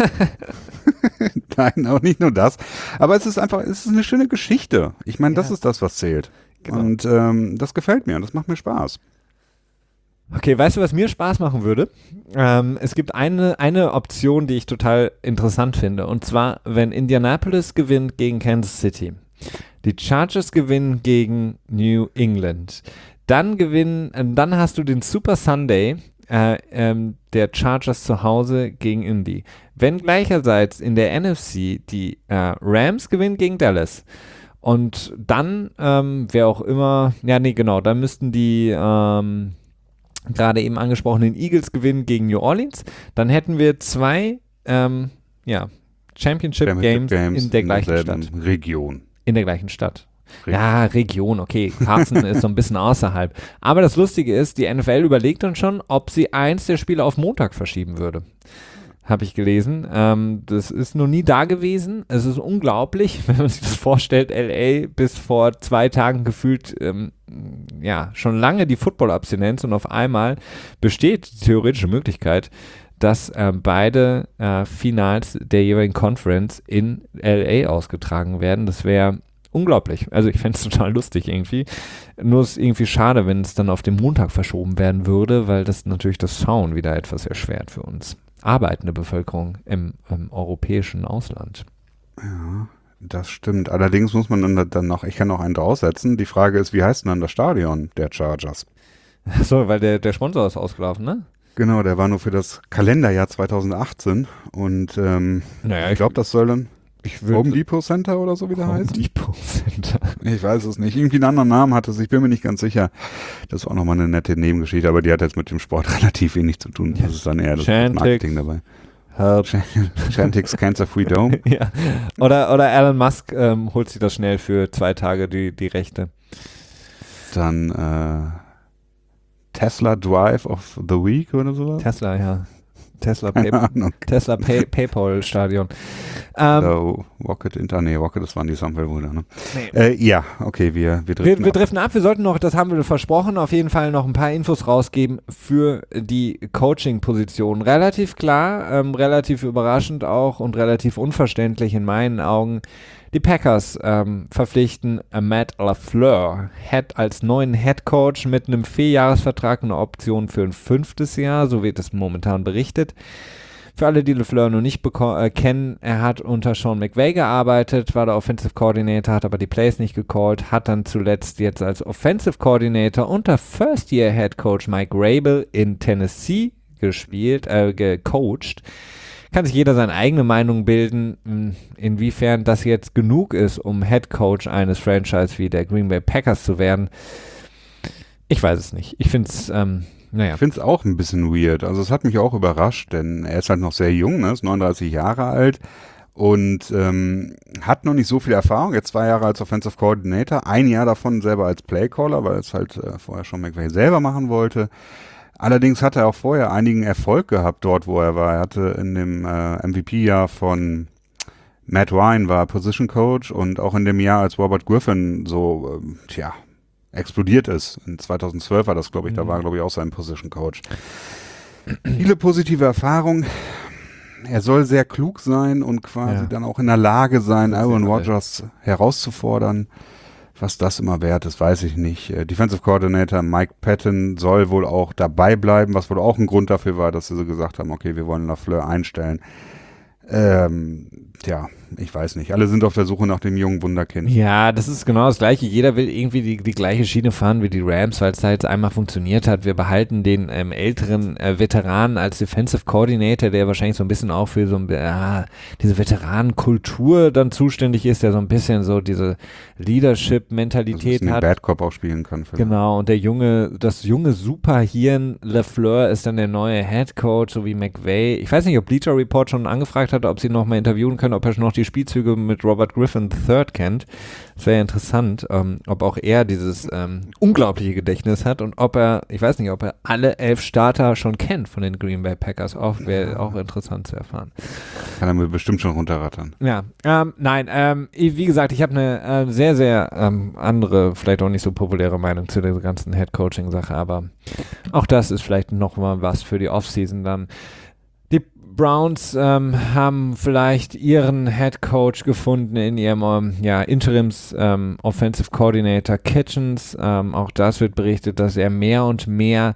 Nein, auch nicht nur das. Aber es ist eine schöne Geschichte. Ich meine, das ist das, was zählt. Genau. Und das gefällt mir und das macht mir Spaß. Okay, weißt du, was mir Spaß machen würde? Es gibt eine Option, die ich total interessant finde. Und zwar, wenn Indianapolis gewinnt gegen Kansas City. Die Chargers gewinnen gegen New England. Dann hast du den Super Sunday der Chargers zu Hause gegen Indy. Wenn gleicherseits in der NFC die Rams gewinnen gegen Dallas. Und dann, wer auch immer, dann müssten die gerade eben angesprochenen Eagles gewinnen gegen New Orleans. Dann hätten wir zwei Championship Games in der gleichen Stadt. Region. In der gleichen Stadt. Ja, Region, okay. Carson ist so ein bisschen außerhalb. Aber das Lustige ist, die NFL überlegt dann schon, ob sie eins der Spiele auf Montag verschieben würde. Habe ich gelesen. Das ist noch nie da gewesen. Es ist unglaublich, wenn man sich das vorstellt. LA bis vor 2 Tagen gefühlt, schon lange die Football-Abstinenz und auf einmal besteht die theoretische Möglichkeit, dass beide Finals der jeweiligen Conference in LA ausgetragen werden. Das wäre unglaublich. Also ich fände es total lustig irgendwie. Nur ist irgendwie schade, wenn es dann auf den Montag verschoben werden würde, weil das natürlich das Schauen wieder etwas erschwert für uns. Arbeitende Bevölkerung im europäischen Ausland. Ja, das stimmt. Allerdings muss man dann noch, ich kann noch einen draufsetzen. Die Frage ist, wie heißt denn dann das Stadion der Chargers? So, weil der Sponsor ist ausgelaufen, ne? Genau, der war nur für das Kalenderjahr 2018 und ich glaube, das soll dann Home Depot Center oder so wieder heißen. Home Depot Center. Ich weiß es nicht. Irgendwie einen anderen Namen hatte es, ich bin mir nicht ganz sicher. Das war auch nochmal eine nette Nebengeschichte, aber die hat jetzt mit dem Sport relativ wenig zu tun. Das ist dann eher das Marketing dabei. Chantix Cancer Free Dome. Ja. Oder Elon Musk holt sich das schnell für 2 Tage die Rechte. Dann Tesla Drive of the Week oder sowas? Tesla, ja. Tesla PayPal Stadion. Rocket, das waren die Sammelwunder, ne? Nee. Ja, okay, wir driften ab. Wir sollten noch, das haben wir versprochen, auf jeden Fall noch ein paar Infos rausgeben für die Coaching-Position. Relativ klar, relativ überraschend auch und relativ unverständlich in meinen Augen. Die Packers verpflichten Matt LaFleur als neuen Head Coach mit einem 4-Jahres-Vertrag und einer Option für ein 5. Jahr, so wird es momentan berichtet. Für alle, die LaFleur noch nicht kennen, er hat unter Sean McVay gearbeitet, war der Offensive Coordinator, hat aber die Plays nicht gecallt, hat dann zuletzt jetzt als Offensive Coordinator unter First-Year Head Coach Mike Rabel in Tennessee gecoacht. Kann sich jeder seine eigene Meinung bilden, inwiefern das jetzt genug ist, um Head Coach eines Franchise wie der Green Bay Packers zu werden. Ich weiß es nicht. Ich finde es, Ich finde es auch ein bisschen weird. Also es hat mich auch überrascht, denn er ist halt noch sehr jung, ne? Ist 39 Jahre alt und hat noch nicht so viel Erfahrung. Jetzt 2 Jahre als Offensive Coordinator, 1 Jahr davon selber als Playcaller, weil er es halt vorher schon McVay selber machen wollte. Allerdings hat er auch vorher einigen Erfolg gehabt dort, wo er war. Er hatte in dem MVP-Jahr von Matt Ryan war Position Coach und auch in dem Jahr, als Robert Griffin so, explodiert ist. In 2012 war das, glaube ich, da war, glaube ich, auch sein Position Coach. Viele positive Erfahrungen. Er soll sehr klug sein und quasi dann auch in der Lage sein, Aaron Rodgers herauszufordern. Was das immer wert ist, weiß ich nicht. Defensive Coordinator Mike Patton soll wohl auch dabei bleiben, was wohl auch ein Grund dafür war, dass sie so gesagt haben, okay, wir wollen LaFleur einstellen. Ich weiß nicht. Alle sind auf der Suche nach dem jungen Wunderkind. Ja, das ist genau das Gleiche. Jeder will irgendwie die gleiche Schiene fahren wie die Rams, weil es da jetzt einmal funktioniert hat. Wir behalten den älteren Veteranen als Defensive Coordinator, der wahrscheinlich so ein bisschen auch für so diese Veteranenkultur dann zuständig ist, der so ein bisschen so diese Leadership-Mentalität hat. Bad Cop auch spielen kann. Genau, und das junge Superhirn LaFleur ist dann der neue Head Coach, so wie McVay. Ich weiß nicht, ob Bleacher Report schon angefragt hat, ob sie noch mal interviewen können, ob er schon noch die Spielzüge mit Robert Griffin III kennt. Das wäre ja interessant, ob auch er dieses unglaubliche Gedächtnis hat und ob er alle 11 Starter schon kennt von den Green Bay Packers. Wäre auch interessant zu erfahren. Kann er mir bestimmt schon runterrattern. Ja, wie gesagt, ich habe eine sehr, sehr andere, vielleicht auch nicht so populäre Meinung zu der ganzen Head-Coaching-Sache, aber auch das ist vielleicht nochmal was für die Offseason dann. Die Browns haben vielleicht ihren Head Coach gefunden in ihrem Interims Offensive Coordinator Kitchens. Auch das wird berichtet, dass er mehr und mehr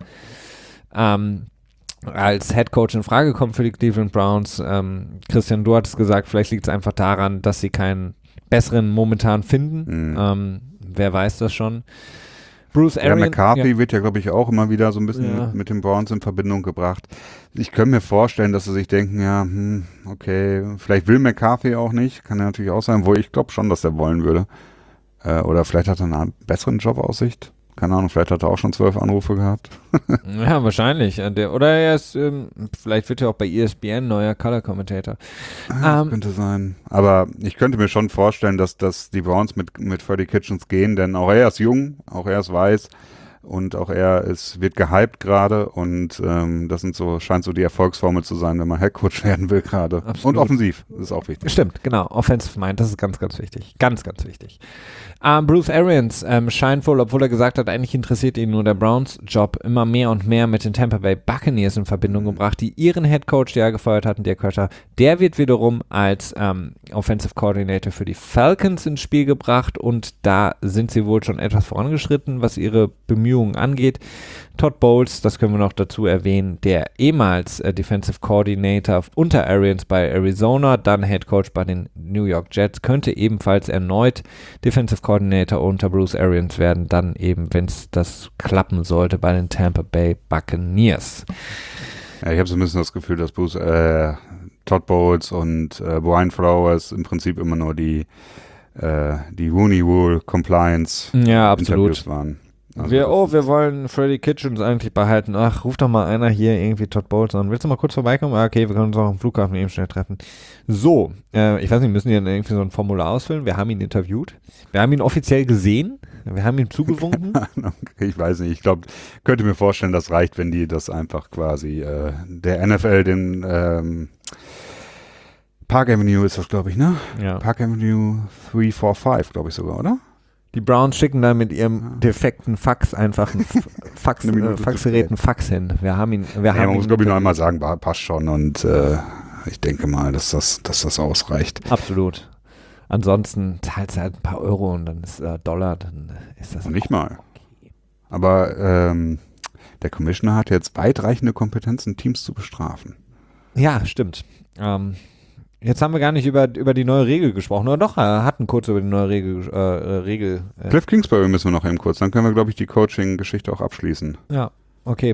als Head Coach in Frage kommt für die Cleveland Browns. Christian, du hattest gesagt, vielleicht liegt es einfach daran, dass sie keinen besseren momentan finden. Wer weiß das schon. Bruce Arians, McCarthy wird ja, glaube ich, auch immer wieder so ein bisschen mit den Browns in Verbindung gebracht. Ich könnte mir vorstellen, dass sie sich denken, okay, vielleicht will McCarthy auch nicht. Kann ja natürlich auch sein, wo ich glaube schon, dass er wollen würde. Oder vielleicht hat er einen besseren Jobaussicht. Keine Ahnung, vielleicht hat er auch schon 12 Anrufe gehabt. Ja, wahrscheinlich. Oder er ist, vielleicht wird er auch bei ESPN neuer Color-Commentator. Könnte sein. Aber ich könnte mir schon vorstellen, dass die Browns mit Freddie Kitchens gehen, denn auch er ist jung, auch er ist weiß und auch er wird gehypt gerade und das scheint so die Erfolgsformel zu sein, wenn man Headcoach werden will gerade. Und offensiv, das ist auch wichtig. Stimmt, genau. Offensive Mind, das ist ganz, ganz wichtig. Ganz, ganz wichtig. Bruce Arians scheint wohl, obwohl er gesagt hat, eigentlich interessiert ihn nur der Browns-Job, immer mehr und mehr mit den Tampa Bay Buccaneers in Verbindung gebracht, die ihren Headcoach, der gefeuert hatten, Dirk Koetter, der wird wiederum als Offensive Coordinator für die Falcons ins Spiel gebracht und da sind sie wohl schon etwas vorangeschritten, was ihre Bemühungen angeht. Todd Bowles, das können wir noch dazu erwähnen, der ehemals Defensive Coordinator unter Arians bei Arizona, dann Head Coach bei den New York Jets, könnte ebenfalls erneut Defensive Coordinator unter Bruce Arians werden, dann eben, wenn es das klappen sollte, bei den Tampa Bay Buccaneers. Ja, ich habe so ein bisschen das Gefühl, dass Todd Bowles und Brian Flowers im Prinzip immer nur die die Rooney Rule Compliance Ja, absolut. Interviews waren. Also Wir wollen Freddy Kitchens eigentlich behalten. Ach, ruf doch mal einer hier irgendwie Todd Bowles an. Willst du mal kurz vorbeikommen? Ah, okay, wir können uns auch am Flughafen eben schnell treffen. So, ich weiß nicht, müssen die dann irgendwie so ein Formular ausfüllen? Wir haben ihn interviewt. Wir haben ihn offiziell gesehen. Wir haben ihm zugewunken. Ich weiß nicht, ich glaube, könnte mir vorstellen, das reicht, wenn die das einfach quasi der NFL den Park Avenue ist das, glaube ich, ne? Ja. Park Avenue 345, glaube ich sogar, oder? Die Browns schicken da mit ihrem defekten Fax einfach ein Faxgerät einen Fax hin. Wir haben ihn. Man muss, glaube ich, noch einmal sagen, passt schon und ich denke mal, dass das ausreicht. Absolut. Ansonsten zahlst du halt ein paar Euro und dann ist Dollar, dann ist das. Und nicht mal. Aber der Commissioner hat jetzt weitreichende Kompetenzen, Teams zu bestrafen. Ja, stimmt. Jetzt haben wir gar nicht über die neue Regel gesprochen. Oder doch, hatten kurz über die neue Regel. Cliff Kingsbury müssen wir noch eben kurz. Dann können wir, glaube ich, die Coaching-Geschichte auch abschließen. Ja, okay.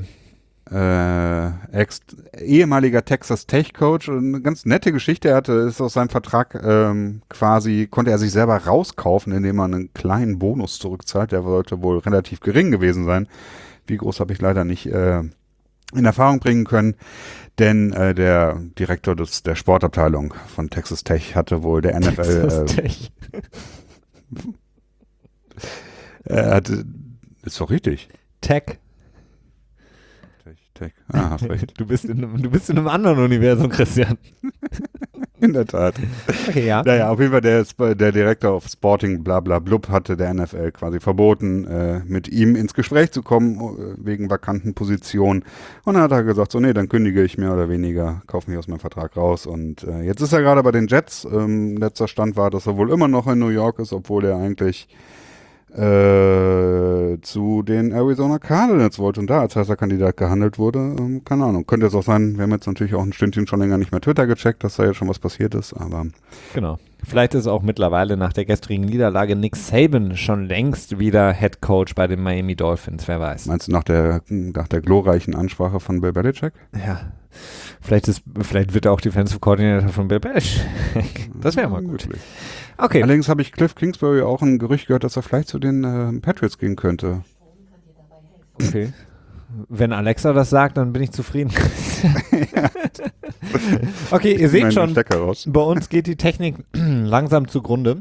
Ehemaliger Texas Tech Coach, eine ganz nette Geschichte. Ist aus seinem Vertrag konnte er sich selber rauskaufen, indem er einen kleinen Bonus zurückzahlt. Der sollte wohl relativ gering gewesen sein. Wie groß habe ich leider nicht in Erfahrung bringen können. Denn der Direktor der Sportabteilung von Texas Tech hatte wohl der NFL Texas Tech. Ist doch richtig. Tech. Hast recht. Du bist in einem anderen Universum, Christian. In der Tat. Okay, ja. Naja, auf jeden Fall der Director of Sporting blub hatte der NFL quasi verboten, mit ihm ins Gespräch zu kommen, wegen vakanten Positionen. Und dann hat er gesagt, so nee, dann kündige ich mehr oder weniger, kaufe mich aus meinem Vertrag raus. Und jetzt ist er gerade bei den Jets. Letzter Stand war, dass er wohl immer noch in New York ist, obwohl er eigentlich zu den Arizona Cardinals wollte und da als heißer Kandidat gehandelt wurde. Keine Ahnung. Könnte jetzt auch sein, wir haben jetzt natürlich auch ein Stündchen schon länger nicht mehr Twitter gecheckt, dass da jetzt schon was passiert ist, aber genau. Vielleicht ist auch mittlerweile nach der gestrigen Niederlage Nick Saban schon längst wieder Head Coach bei den Miami Dolphins, wer weiß. Meinst du nach der glorreichen Ansprache von Bill Belichick? Ja. Vielleicht wird er auch Defensive Coordinator von Bill Belichick. Das wäre mal gut. Okay. Allerdings habe ich Cliff Kingsbury auch ein Gerücht gehört, dass er vielleicht zu den Patriots gehen könnte. Okay. Wenn Alexa das sagt, dann bin ich zufrieden. Okay, ihr seht schon, bei uns geht die Technik langsam zugrunde.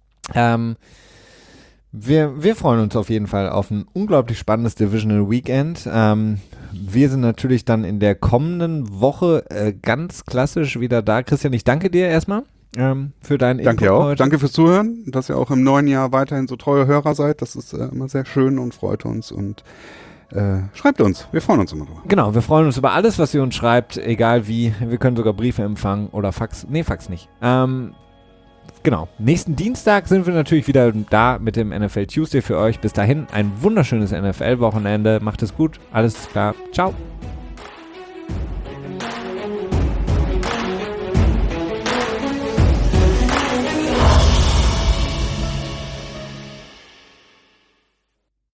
Wir freuen uns auf jeden Fall auf ein unglaublich spannendes Divisional Weekend. Wir sind natürlich dann in der kommenden Woche ganz klassisch wieder da. Christian, ich danke dir erstmal für deinen Input. Danke auch. Heute. Danke fürs Zuhören, dass ihr auch im neuen Jahr weiterhin so treue Hörer seid. Das ist immer sehr schön und freut uns und schreibt uns. Wir freuen uns immer drüber. Genau, wir freuen uns über alles, was ihr uns schreibt, egal wie. Wir können sogar Briefe empfangen oder Fax. Nee, Fax nicht. Genau. Nächsten Dienstag sind wir natürlich wieder da mit dem NFL Tuesday für euch. Bis dahin ein wunderschönes NFL-Wochenende. Macht es gut. Alles klar. Ciao.